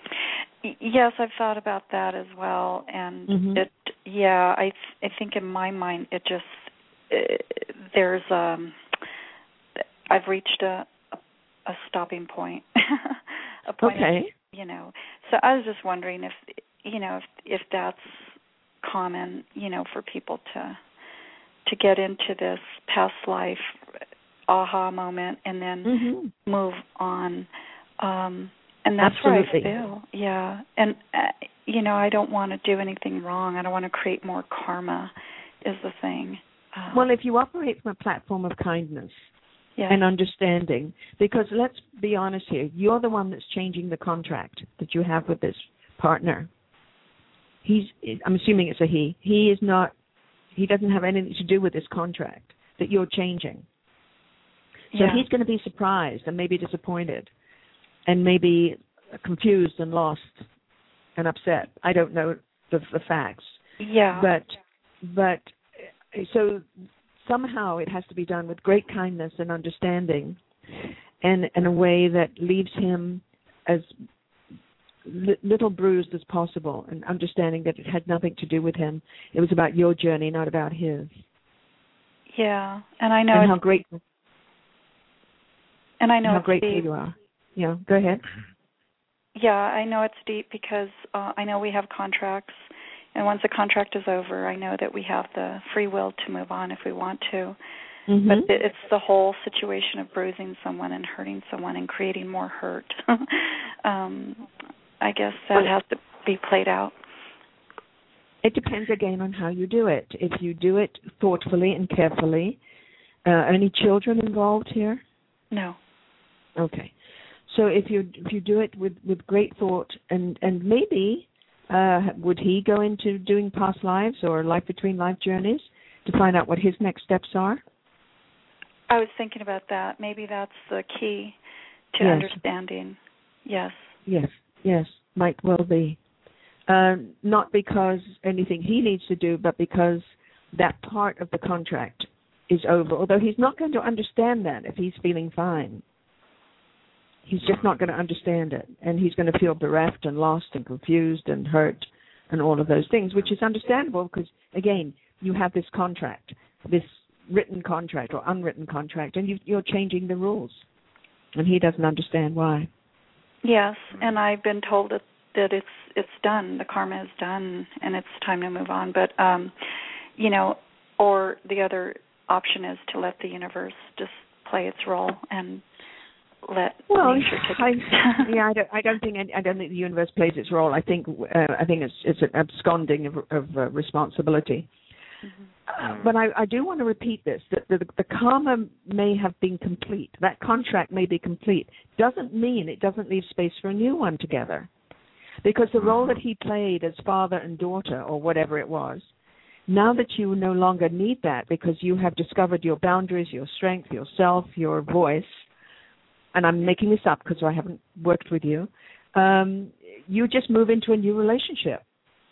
Yes, I've thought about that as well, and mm-hmm. it. Yeah, I. Th- I think in my mind, it just uh, there's. Um, I've reached a a stopping point. a point okay. Of, you know, so I was just wondering if you know if if that's common, you know, for people to to get into this past life aha moment and then mm-hmm. move on. Um, and that's Absolutely. where I feel, yeah. And, uh, you know, I don't want to do anything wrong. I don't want to create more karma is the thing. Um, well, if you operate from a platform of kindness yes. and understanding, because let's be honest here, you're the one that's changing the contract that you have with this partner. He's, I'm assuming it's a he. He is not, he doesn't have anything to do with this contract that you're changing. So yeah. he's going to be surprised and maybe disappointed and maybe confused and lost and upset. I don't know the, the facts. Yeah. But, but so somehow it has to be done with great kindness and understanding and in a way that leaves him as li- little bruised as possible and understanding that it had nothing to do with him. It was about your journey, not about his. Yeah, and I know and it's, how grateful. And I know how it's grateful deep. you are. Yeah, go ahead. Yeah, I know it's deep because uh, I know we have contracts, and once the contract is over, I know that we have the free will to move on if we want to. Mm-hmm. But it's the whole situation of bruising someone and hurting someone and creating more hurt. um, I guess that has to be played out. It depends, again, on how you do it. If you do it thoughtfully and carefully. Uh, any children involved here? No. Okay. So if you if you do it with, with great thought, and, and maybe uh, would he go into doing past lives or life between life journeys to find out what his next steps are? I was thinking about that. Maybe that's the key to yes. understanding. Yes. Yes, yes, might well be. Uh, not because anything he needs to do, but because that part of the contract is over. Although he's not going to understand that if he's feeling fine. He's just not going to understand it. And he's going to feel bereft and lost and confused and hurt and all of those things, which is understandable because, again, you have this contract, this written contract or unwritten contract, and you, you're changing the rules. And he doesn't understand why. Yes, and I've been told that, that it's it's done, the karma is done, and it's time to move on. But, um, you know, or the other option is to let the universe just play its role and let well, nature take I, it. yeah, I don't, I don't think I don't think the universe plays its role. I think uh, I think it's it's an absconding of, of uh, responsibility. Mm-hmm. Uh, but I, I do want to repeat this: that the, the karma may have been complete. That contract may be complete. Doesn't mean it doesn't leave space for a new one together. Because the role that he played as father and daughter, or whatever it was, now that you no longer need that because you have discovered your boundaries, your strength, yourself, your voice, and I'm making this up because I haven't worked with you, um, you just move into a new relationship.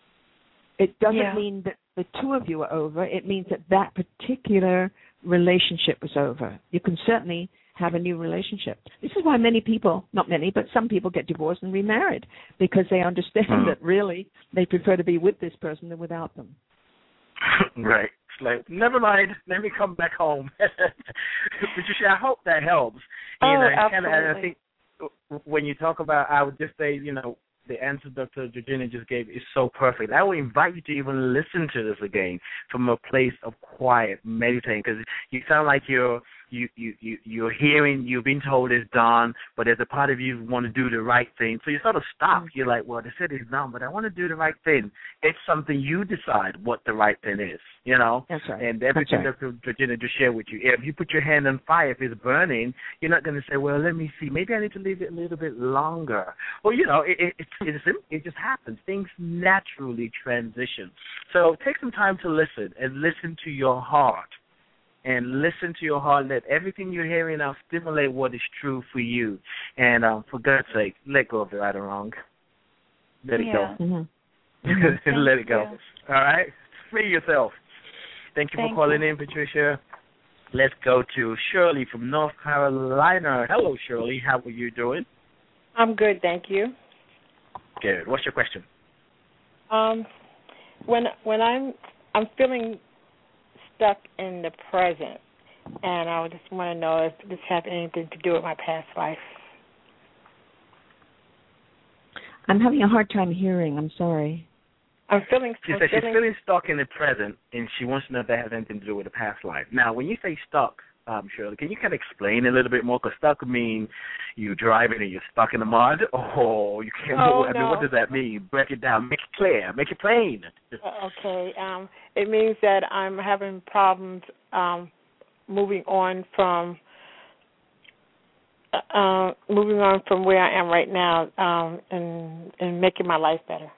It doesn't yeah. mean that the two of you are over. It means that that particular relationship was over. You can certainly have a new relationship. This is why many people, not many, but some people get divorced and remarried because they understand mm. that really they prefer to be with this person than without them. Right. It's like, never mind, let me come back home. Patricia, I hope that helps. Oh, you know, absolutely. And I think when you talk about, I would just say, you know, the answer Doctor Georgina just gave is so perfect. I would invite you to even listen to this again from a place of quiet, meditating, because you sound like you're you, you, you, you're hearing, you've been told it's done, but there's a part of you who want to do the right thing. So you sort of stop. Mm-hmm. You're like, well, they said it's done, but I want to do the right thing. It's something you decide what the right thing is, you know? That's right. And everything That's Doctor Georgina just shared with you, if you put your hand on fire, if it's burning, you're not going to say, well, let me see, maybe I need to leave it a little bit longer. Well, you know, it, it, it, it, it just happens. Things naturally transition. So take some time to listen and listen to your heart. And listen to your heart. Let everything you're hearing now stimulate what is true for you. And um, for God's sake, let go of the right and wrong. Let it yeah. go. Mm-hmm. Let it go. You. All right? Free yourself. Thank you Thank for calling you. in, Patricia. Let's go to Shirley from North Carolina. Hello, Shirley. How are you doing? I'm good, thank you. Good. What's your question? Um, when when I'm I'm feeling stuck in the present, and I just want to know if this has anything to do with my past life. I'm having a hard time hearing. I'm sorry. I'm feeling. She I'm said feeling, she's feeling stuck in the present, and she wants to know if that has anything to do with the past life. Now, when you say stuck, um, Shirley, can you kind of explain a little bit more? Because stuck mean you driving and you're stuck in the mud, or you can't oh, move. I no. mean, what does that mean? Break it down. Make it clear. Make it plain. Uh, okay. Um, it means that I'm having problems um, moving on from uh, moving on from where I am right now, um, and and making my life better.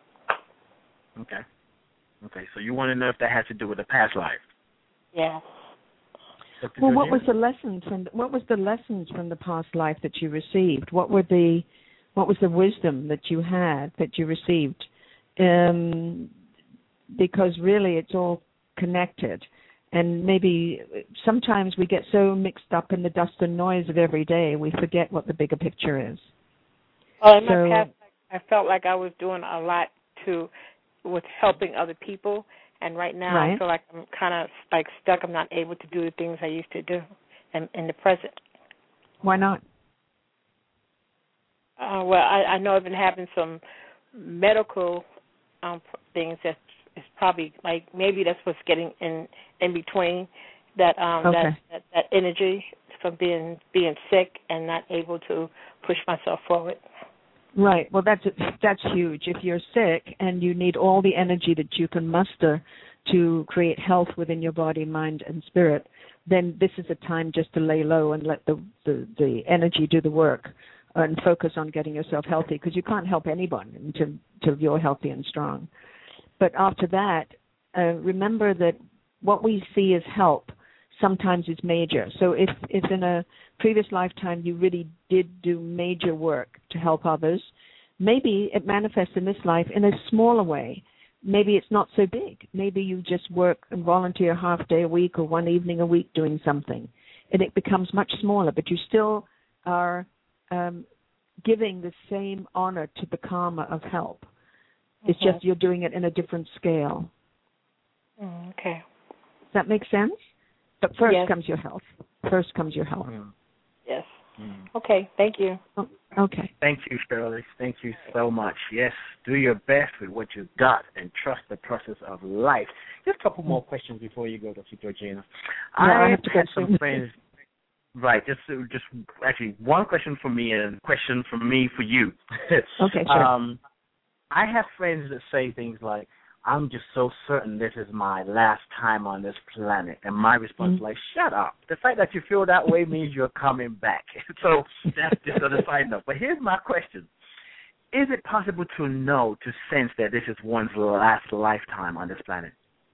Okay. Okay. So you want to know if that has to do with the past life? Yeah. Well, what was the lessons from what was the lessons from the past life that you received? What were the what was the wisdom that you had that you received? Um, because really, it's all connected, and maybe sometimes we get so mixed up in the dust and noise of every day, we forget what the bigger picture is. Well, in so, my past, I felt like I was doing a lot to with helping other people. And right now, right. I feel like I'm kind of like stuck. I'm not able to do the things I used to do in, in the present. Why not? Uh, well, I, I know I've been having some medical um, things that is probably like maybe that's what's getting in in between that um okay. that, that that energy from being being sick and not able to push myself forward. Right. Well, that's that's huge. If you're sick and you need all the energy that you can muster to create health within your body, mind, and spirit, then this is a time just to lay low and let the the, the energy do the work and focus on getting yourself healthy, because you can't help anyone until, until you're healthy and strong. But after that, uh, remember that what we see as help sometimes is major. So if, if in a previous lifetime you really did do major work to help others, maybe it manifests in this life in a smaller way. Maybe it's not so big. Maybe you just work and volunteer half day a week or one evening a week doing something, and it becomes much smaller, but you still are um, giving the same honor to the karma of help. It's Okay. just you're doing it in a different scale. Mm, okay. Does that make sense? But first yes. comes your health. First comes your health. Mm. Yes. Mm. Okay. Thank you. Oh, okay. Thank you, Shirley. Thank you so much. Yes, do your best with what you got and trust the process of life. Just a couple more questions before you go, Doctor Georgina. Yeah, I, I have to had go some friends. Right, just just actually one question for me and a question from me for you. Okay, sure. Um, I have friends that say things like, I'm just so certain this is my last time on this planet. And my response is mm-hmm. like, shut up. The fact that you feel that way means you're coming back. So that's just on a side note. But here's my question. Is it possible to know, to sense that this is one's last lifetime on this planet?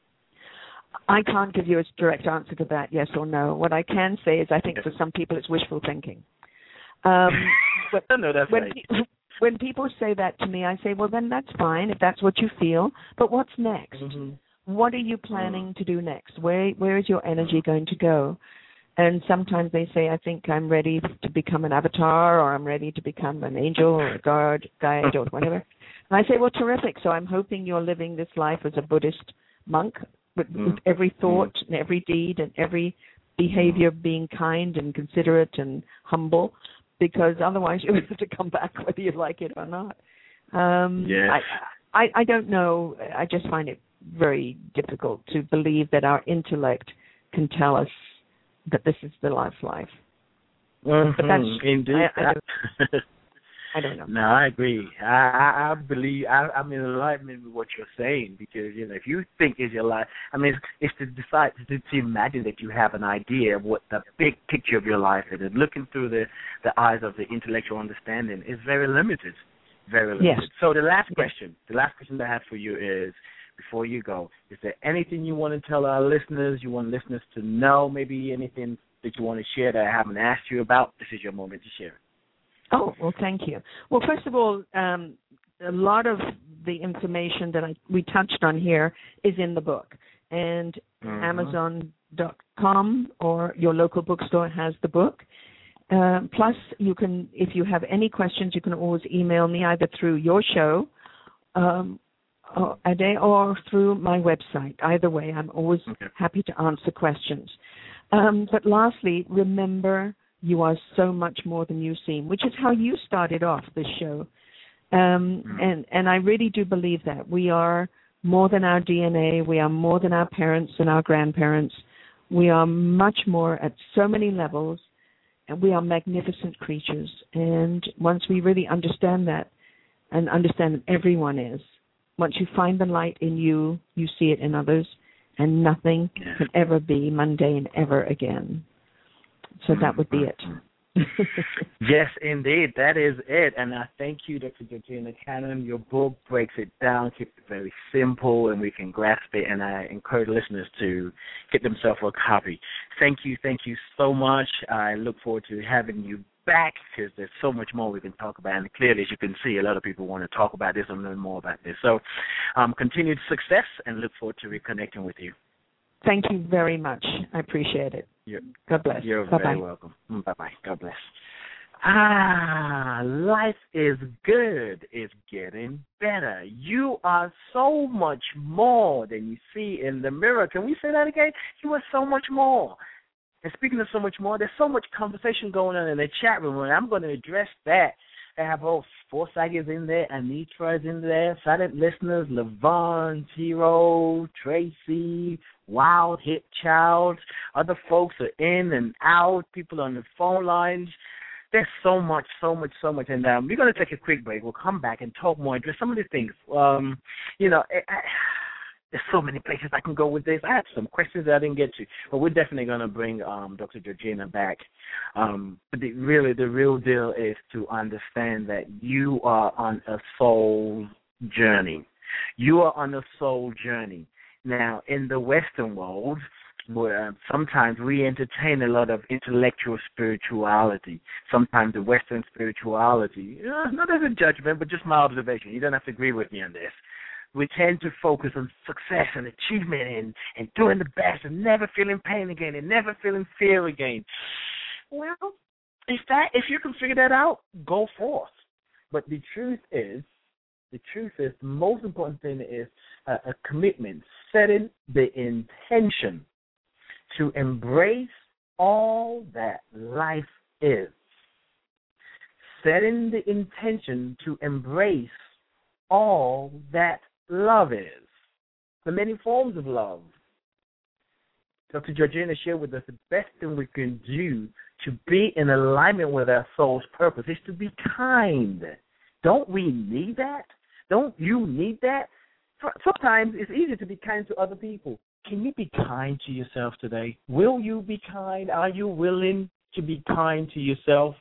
I can't give you a direct answer to that, yes or no. What I can say is I think for some people it's wishful thinking. Um, but no, that's when right. Pe- when people say that to me, I say, well, then that's fine if that's what you feel. But what's next? Mm-hmm. What are you planning to do next? Where Where is your energy going to go? And sometimes they say, I think I'm ready to become an avatar, or I'm ready to become an angel or a guard, guide or whatever. And I say, well, terrific. So I'm hoping you're living this life as a Buddhist monk with, mm. with every thought mm. and every deed and every behavior being kind and considerate and humble, because otherwise you'll have to come back whether you like it or not. Um, yes. I, I, I don't know. I just find it very difficult to believe that our intellect can tell us that this is the last life. Mm-hmm. But that's indeed. I, I, don't, I don't know. No, I agree. I, I, I believe I, I'm in alignment with what you're saying, because you know, if you think is your life, I mean, it's, it's to decide to, to imagine that you have an idea of what the big picture of your life is, and looking through the the eyes of the intellectual understanding is very limited, very limited. Yes. So the last question, the last question I have for you is, before you go, is there anything you want to tell our listeners, you want listeners to know, maybe anything that you want to share that I haven't asked you about? This is your moment to share. Oh, well, thank you. Well, first of all, um, a lot of the information that I, we touched on here is in the book. And mm-hmm. Amazon dot com or your local bookstore has the book. Uh, plus, you can, if you have any questions, you can always email me either through your show, um, or, a day, or through my website. Either way, I'm always okay. happy to answer questions. Um, but lastly, remember, you are so much more than you seem, which is how you started off this show. Um, mm-hmm. and, and I really do believe that. We are more than our D N A. We are more than our parents and our grandparents. We are much more at so many levels, and we are magnificent creatures. And once we really understand that, and understand that everyone is, once you find the light in you, you see it in others, and nothing yeah. can ever be mundane ever again. So that would be it. Yes, indeed. That is it. And I thank you, Doctor Georgina Cannon. Your book breaks it down, keeps it very simple, and we can grasp it. And I encourage listeners to get themselves a copy. Thank you. Thank you so much. I look forward to having you back because there's so much more we can talk about. And clearly, as you can see, a lot of people want to talk about this and learn more about this. So um, continued success and look forward to reconnecting with you. Thank you very much. I appreciate it. You're, God bless. You're Bye-bye. very welcome. Bye-bye. God bless. Ah, life is good. It's getting better. You are so much more than you see in the mirror. Can we say that again? You are so much more. And speaking of so much more, there's so much conversation going on in the chat room, and I'm going to address that. I have all Forsyth is in there, Anitra is in there, silent listeners, Levon, Tiro, Tracy, Wild Hit Child. Other folks are in and out, people on the phone lines. There's so much, so much, so much. And um, we're going to take a quick break. We'll come back and talk more, address some of the things. Um, you know, I, I, there's so many places I can go with this. I have some questions that I didn't get to, but we're definitely going to bring um, Doctor Georgina back. Um, but the, really, the real deal is to understand that you are on a soul journey. You are on a soul journey. Now, in the Western world, where sometimes we entertain a lot of intellectual spirituality. Sometimes the Western spirituality, uh, not as a judgment, but just my observation. You don't have to agree with me on this. We tend to focus on success and achievement and, and doing the best and never feeling pain again and never feeling fear again. Well, if that if you can figure that out, go forth. But the truth is, the truth is, the most important thing is a, a commitment, setting the intention to embrace all that life is. Setting the intention to embrace all that love is. The many forms of love. Doctor Georgina shared with us the best thing we can do to be in alignment with our soul's purpose is to be kind. Don't we need that? Don't you need that? Sometimes it's easy to be kind to other people. Can you be kind to yourself today? Will you be kind? Are you willing to be kind to yourself?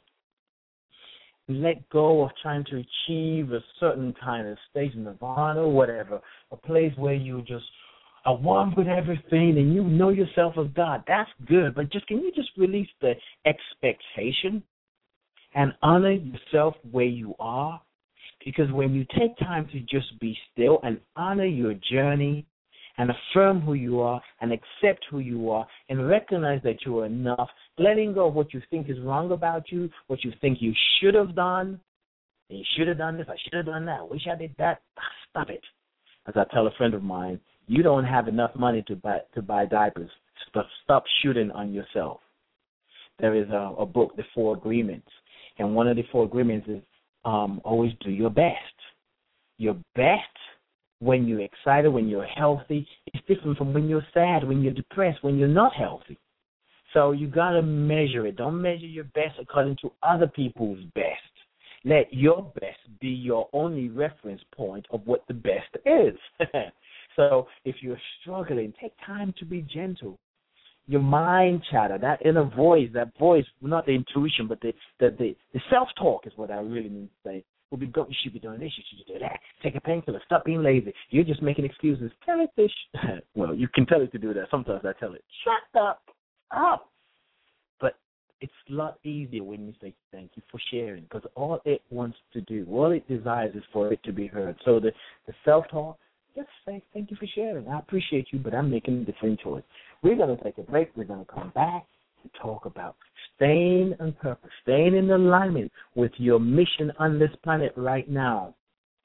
Let go of trying to achieve a certain kind of state of nirvana or whatever, a place where you just are one with everything and you know yourself as God. That's good, but just can you just release the expectation and honor yourself where you are? Because when you take time to just be still and honor your journey and affirm who you are and accept who you are and recognize that you are enough, letting go of what you think is wrong about you, what you think you should have done, and you should have done this, I should have done that, I wish I did that, stop it. As I tell a friend of mine, you don't have enough money to buy to buy diapers. Stop, stop shooting on yourself. There is a, a book, The Four Agreements, and one of the four agreements is um, always do your best. Your best when you're excited, when you're healthy, it's different from when you're sad, when you're depressed, when you're not healthy. So you got to measure it. Don't measure your best according to other people's best. Let your best be your only reference point of what the best is. So if you're struggling, take time to be gentle. Your mind chatter, that inner voice, that voice, not the intuition, but the the, the, the self-talk is what I really mean to say. Will be go, you should be doing this, you should do that. Take a painkiller, stop being lazy. You're just making excuses. Tell it this. Well, you can tell it to do that. Sometimes I tell it, shut up, up. But it's a lot easier when you say thank you for sharing, because all it wants to do, all it desires is for it to be heard. So the, the self-talk, just say thank you for sharing. I appreciate you, but I'm making a different choice. We're going to take a break. We're going to come back and talk about staying on purpose, staying in alignment with your mission on this planet right now,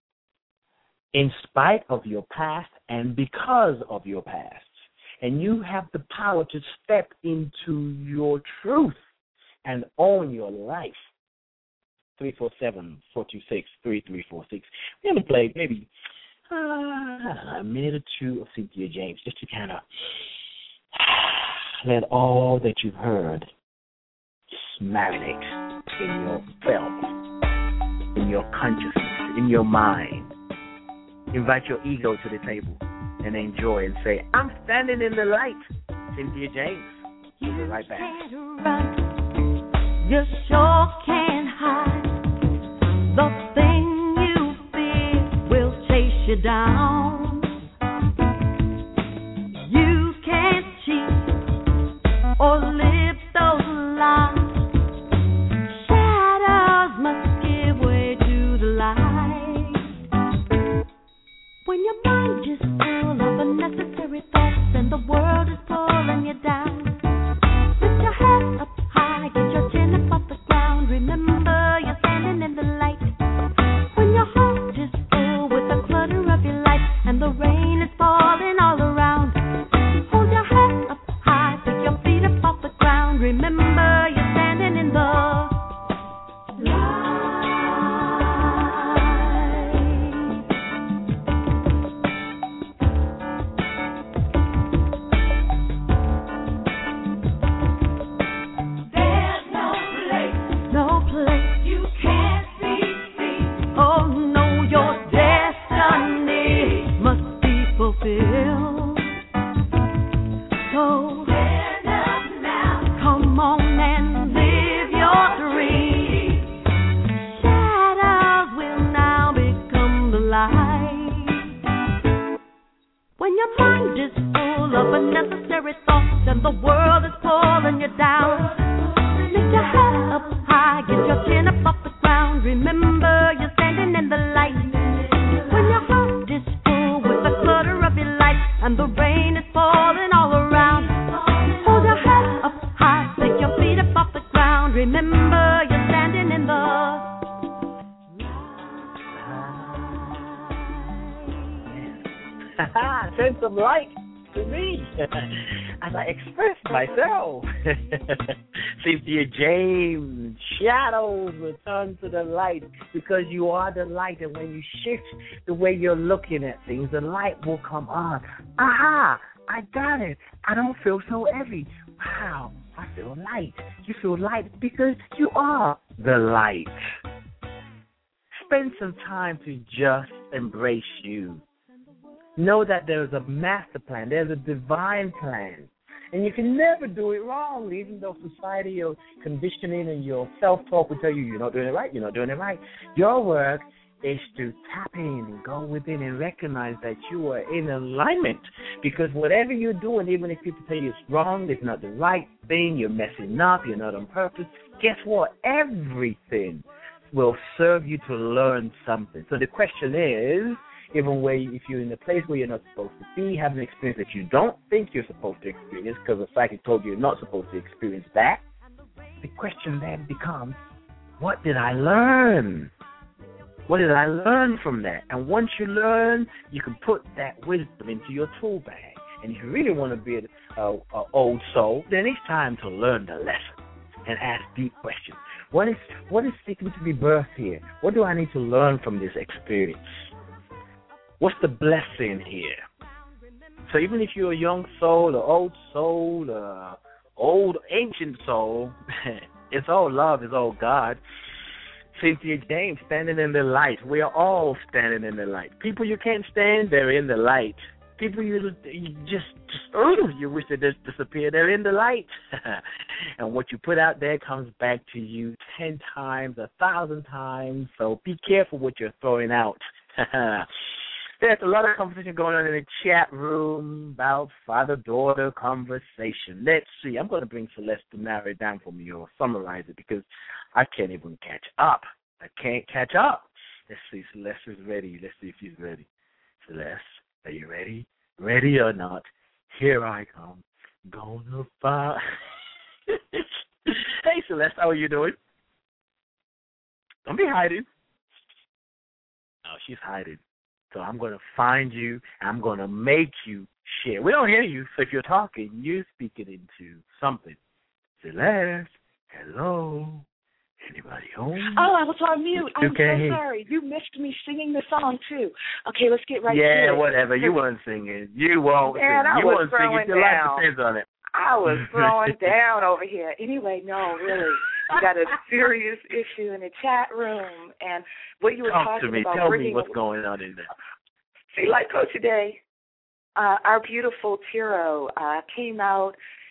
in spite of your past and because of your past. And you have the power to step into your truth and own your life. three four seven, four two six, three three four six. We're going to play maybe uh, a minute or two of Cynthia James, just to kind of let all that you've heard just marinate in your felt, in your consciousness, in your mind. Invite your ego to the table and enjoy and say, I'm standing in the light. Cynthia James. We'll be right back. You sure can't hide the thing you fear will chase you down. You can't cheat or live those lies. Shadows must give way to the light. When your mind is full of unnecessary thoughts and the world is pulling you down, lift your head up high, get your chin up off the ground. Remember, you're standing in the light. When your heart is full with the clutter of your life and the rain is falling all around, hold your head up high, pick your feet up off the ground. Remember, you're standing in the unnecessary thoughts and the world is pulling you down. Lift your head up high, get your chin up off the ground. Remember, you're standing in the light. When your heart is full with the clutter of your life and the rain is falling all around, hold your head up high, pick your feet up off the ground. Remember, you're standing in the send some light to me as I express myself. Cynthia James, shadows return to the light because you are the light, and when you shift the way you're looking at things, the light will come on. Aha, I got it. I don't feel so heavy. Wow, I feel light. You feel light because you are the light. Spend some time to just embrace you. Know that there's a master plan. There's a divine plan. And you can never do it wrong, even though society, your conditioning, and your self-talk will tell you you're not doing it right, you're not doing it right. Your work is to tap in and go within and recognize that you are in alignment. Because whatever you're doing, even if people tell you it's wrong, it's not the right thing, you're messing up, you're not on purpose, guess what? Everything will serve you to learn something. So the question is, even where if you're in a place where you're not supposed to be, having an experience that you don't think you're supposed to experience because the psychic told you you're not supposed to experience that, the question then becomes, what did I learn? What did I learn from that? And once you learn, you can put that wisdom into your tool bag. And if you really want to be an old soul, then it's time to learn the lesson and ask deep questions. What is what is seeking to be birthed here? What do I need to learn from this experience? What's the blessing here? So even if you're a young soul, an old soul, an old ancient soul, it's all love, it's all God. Cynthia James, standing in the light. We are all standing in the light. People you can't stand, they're in the light. People you, you just, just oh, you wish they just disappear, they're in the light. And what you put out there comes back to you ten times, a thousand times. So be careful what you're throwing out. There's a lot of conversation going on in the chat room about father-daughter conversation. Let's see. I'm going to bring Celeste to narrow it down for me or summarize it because I can't even catch up. I can't catch up. Let's see. Celeste is ready. Let's see if she's ready. Celeste, are you ready? Ready or not? Here I come. Gonna find. Hey, Celeste, how are you doing? Don't be hiding. Oh, she's hiding. So I'm going to find you, and I'm going to make you share. We don't hear you, so if you're talking, you're speaking into something. Celeste, hello, anybody home? Oh, I was on mute. I'm okay. so sorry. You missed me singing the song, too. Okay, let's get right yeah, to it. Yeah, whatever. You weren't singing. You won't sing. Man, I you was weren't singing. Your life depends on it. I was throwing down over here. Anyway, no, really. We got a serious issue in the chat room, and what you were Talk talking to me. about. Tell bringing me what's going on in there. See, like Coach today, uh, our beautiful Tiro uh, came out.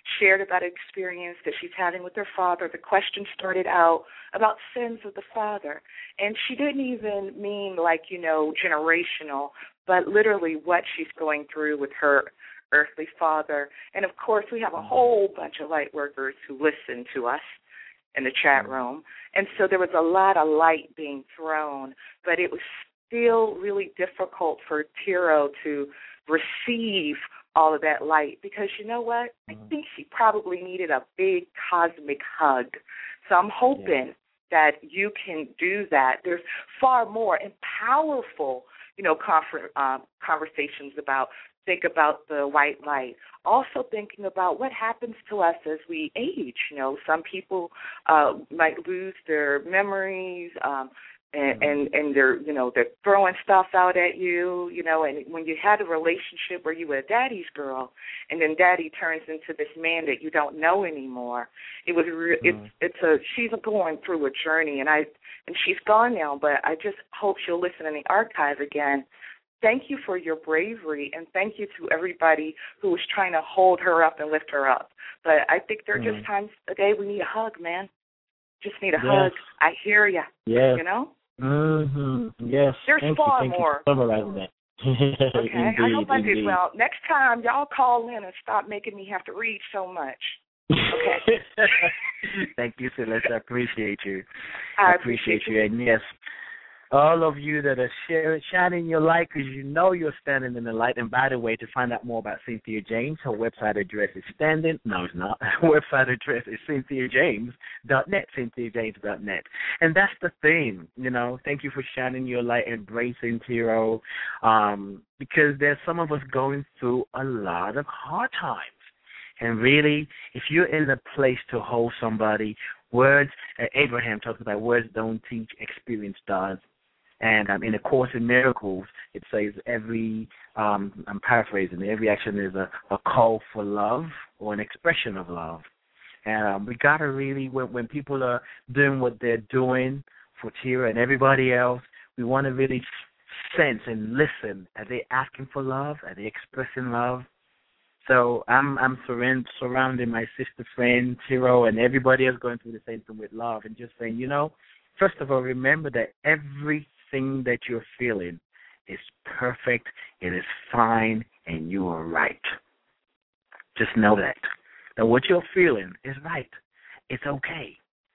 shared about an experience that she's having with her father. The question started out about sins of the father. And she didn't even mean like, you know, generational, but literally what she's going through with her earthly father. And, of course, we have a whole bunch of light workers who listen to us in the chat room. And so there was a lot of light being thrown, but it was still really difficult for Tiro to receive all of that light because, you know what, I think she probably needed a big cosmic hug. So I'm hoping that you can do that. There's far more and powerful, you know, confer- uh, conversations about, think about the white light. Also thinking about what happens to us as we age. You know, some people uh, might lose their memories, um, And, and and they're, you know, they're throwing stuff out at you, you know, and when you had a relationship where you were daddy's girl and then daddy turns into this man that you don't know anymore, it was re- mm. it's it's a she's going through a journey, and I and she's gone now, but I just hope she'll listen in the archive again. Thank you for your bravery, and thank you to everybody who was trying to hold her up and lift her up. But I think there are mm. just times a day we need a hug, man. Just need a yes. hug. I hear you. Yes. You know? Mm-hmm. Yes. There's thank far you, thank more. You for summarizing that. Okay. Indeed, I hope I indeed. did well. Next time, y'all call in and stop making me have to read so much. Okay. Thank you, Celeste. I appreciate you. I, I appreciate, appreciate you. And yes, all of you that are sharing, shining your light because you know you're standing in the light. And by the way, to find out more about Cynthia James, her website address is standing. No, it's not. Her website address is cynthia james dot net, cynthia james dot net. And that's the thing, you know. Thank you for shining your light, embracing Tiro, um, because there's some of us going through a lot of hard times. And really, if you're in a place to hold somebody, words, uh, Abraham talks about words don't teach, experience does. And um, in the Course in Miracles, it says every, um, I'm paraphrasing, every action is a, a call for love or an expression of love. And um, we got to really, when, when people are doing what they're doing for Tira and everybody else, we want to really sense and listen. Are they asking for love? Are they expressing love? So I'm I'm surround, surrounding my sister friend, Tiro, and everybody else going through the same thing with love and just saying, you know, first of all, remember that everything that you're feeling is perfect, it is fine, and you are right. Just know that. That what you're feeling is right. It's okay.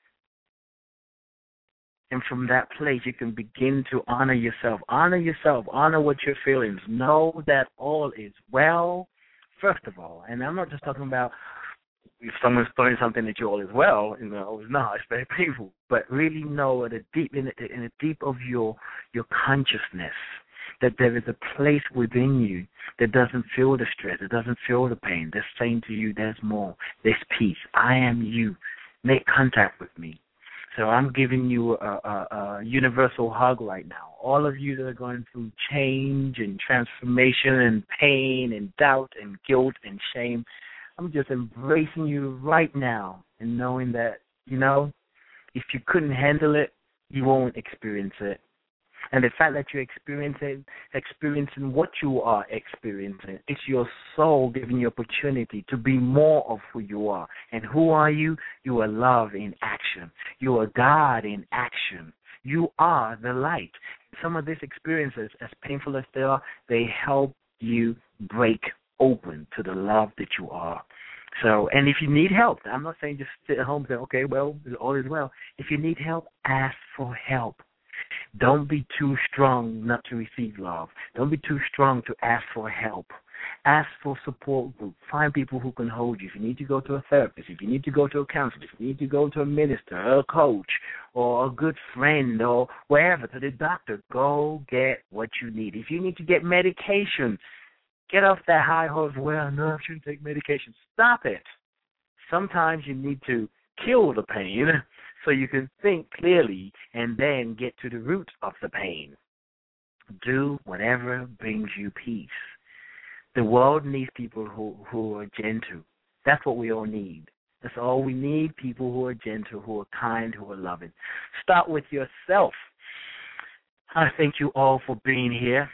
And from that place, you can begin to honor yourself. Honor yourself. Honor what you're feeling. Know that all is well, first of all. And I'm not just talking about if someone's throwing something at you all is well, you know, it's not, it's very painful. But really know at a deep, in the, in the deep of your your consciousness that there is a place within you that doesn't feel the stress, it doesn't feel the pain. That's saying to you, there's more, there's peace. I am you. Make contact with me. So I'm giving you a, a, a universal hug right now. All of you that are going through change and transformation and pain and doubt and guilt and shame, I'm just embracing you right now and knowing that, you know, if you couldn't handle it, you won't experience it. And the fact that you're experiencing, experiencing what you are experiencing, it's your soul giving you opportunity to be more of who you are. And who are you? You are love in action. You are God in action. You are the light. Some of these experiences, as painful as they are, they help you break open to the love that you are. So, and if you need help, I'm not saying just sit at home and say, okay, well, all is well. If you need help, ask for help. Don't be too strong not to receive love. Don't be too strong to ask for help. Ask for support group. Find people who can hold you. If you need to go to a therapist, if you need to go to a counselor, if you need to go to a minister, or a coach, or a good friend, or wherever, to the doctor, go get what you need. If you need to get medication, get off that high horse, well, no, I shouldn't take medication. Stop it. Sometimes you need to kill the pain so you can think clearly and then get to the root of the pain. Do whatever brings you peace. The world needs people who, who are gentle. That's what we all need. That's all we need, people who are gentle, who are kind, who are loving. Start with yourself. I thank you all for being here,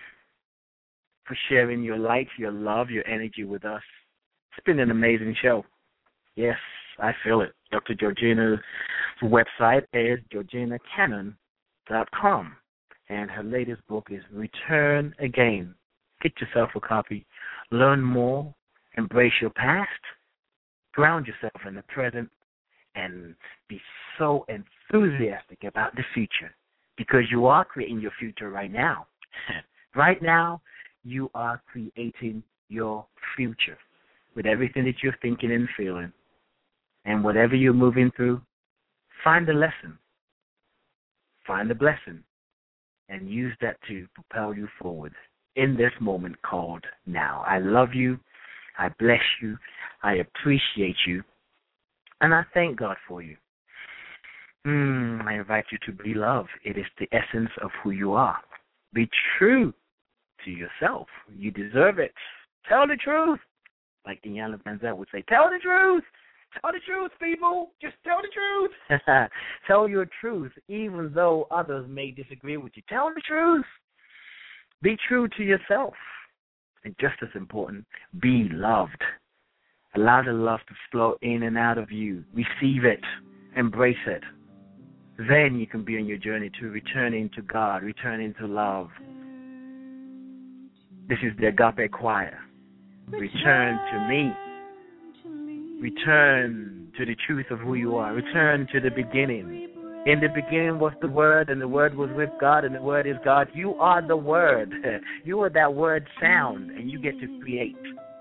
for sharing your light, your love, your energy with us. It's been an amazing show. Yes, I feel it. Doctor Georgina's website is georgina cannon dot com, and her latest book is Return Again. Get yourself a copy. Learn more. Embrace your past. Ground yourself in the present, and be so enthusiastic about the future, because you are creating your future right now. Right now, you are creating your future with everything that you're thinking and feeling. And whatever you're moving through, find a lesson, find a blessing, and use that to propel you forward in this moment called now. I love you. I bless you. I appreciate you. And I thank God for you. Mm, I invite you to be love. It is the essence of who you are. Be true to yourself. You deserve it. Tell the truth. Like Iyanla Vanzant would say, tell the truth. Tell the truth, people. Just tell the truth. Tell your truth, even though others may disagree with you. Tell the truth. Be true to yourself. And just as important, be loved. Allow the love to flow in and out of you. Receive it. Embrace it. Then you can be on your journey to returning to God, returning to love. This is the Agape Choir. Return to me. Return to the truth of who you are. Return to the beginning. In the beginning was the Word, and the Word was with God, and the Word is God. You are the Word. You are that Word sound, and you get to create.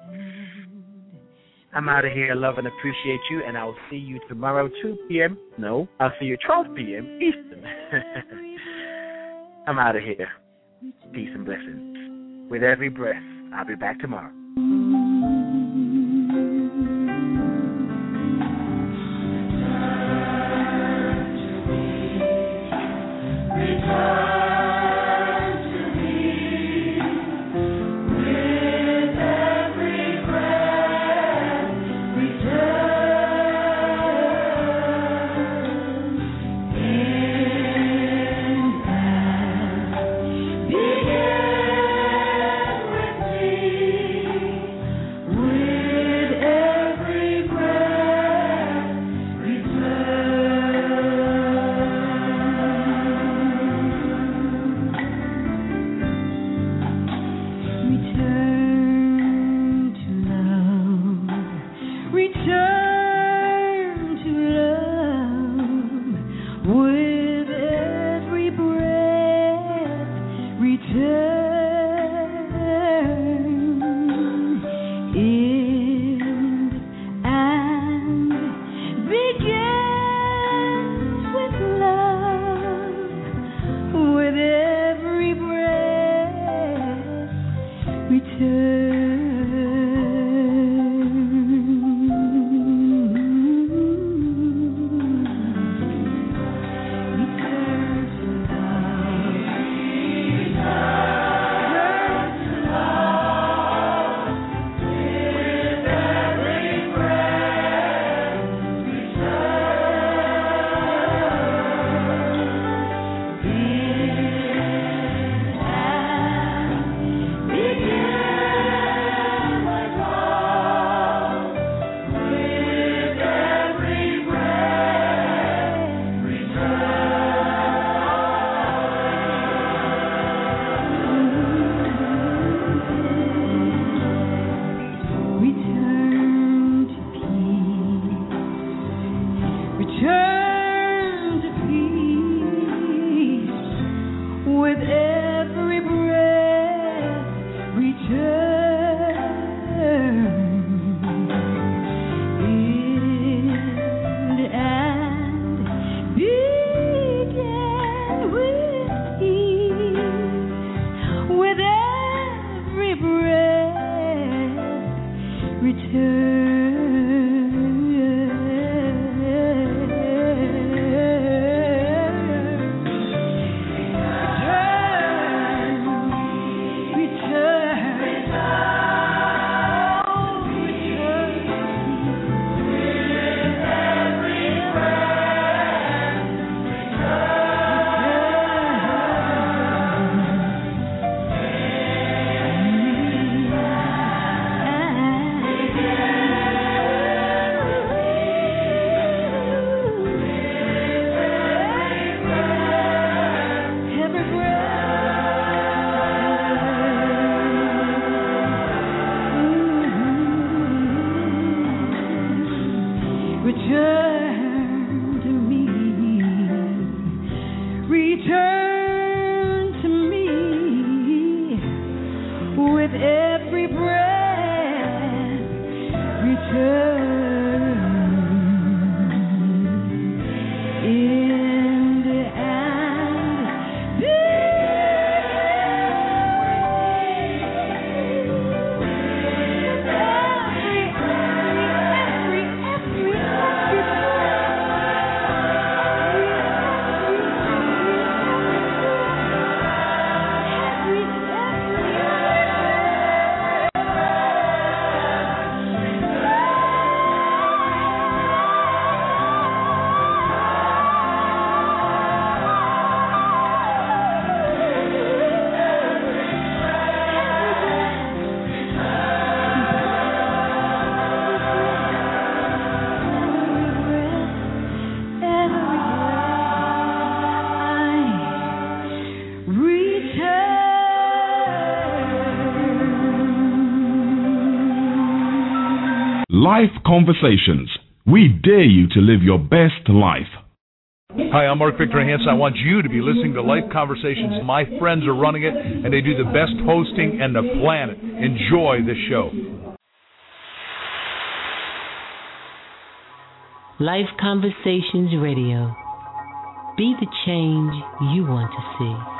I'm out of here. I love and appreciate you, and I'll see you tomorrow, two p.m. No, I'll see you twelve p.m. Eastern. I'm out of here. Peace and blessings. With every breath, I'll be back tomorrow. Yeah. Return to me, return to me with every breath. Return in the end. Every, every, every Life Conversations. We dare you to live your best life. Hi, I'm Mark Victor Hansen. I want you to be listening to Life Conversations. My friends are running it, and they do the best hosting on the planet. Enjoy the show. Life Conversations Radio. Be the change you want to see.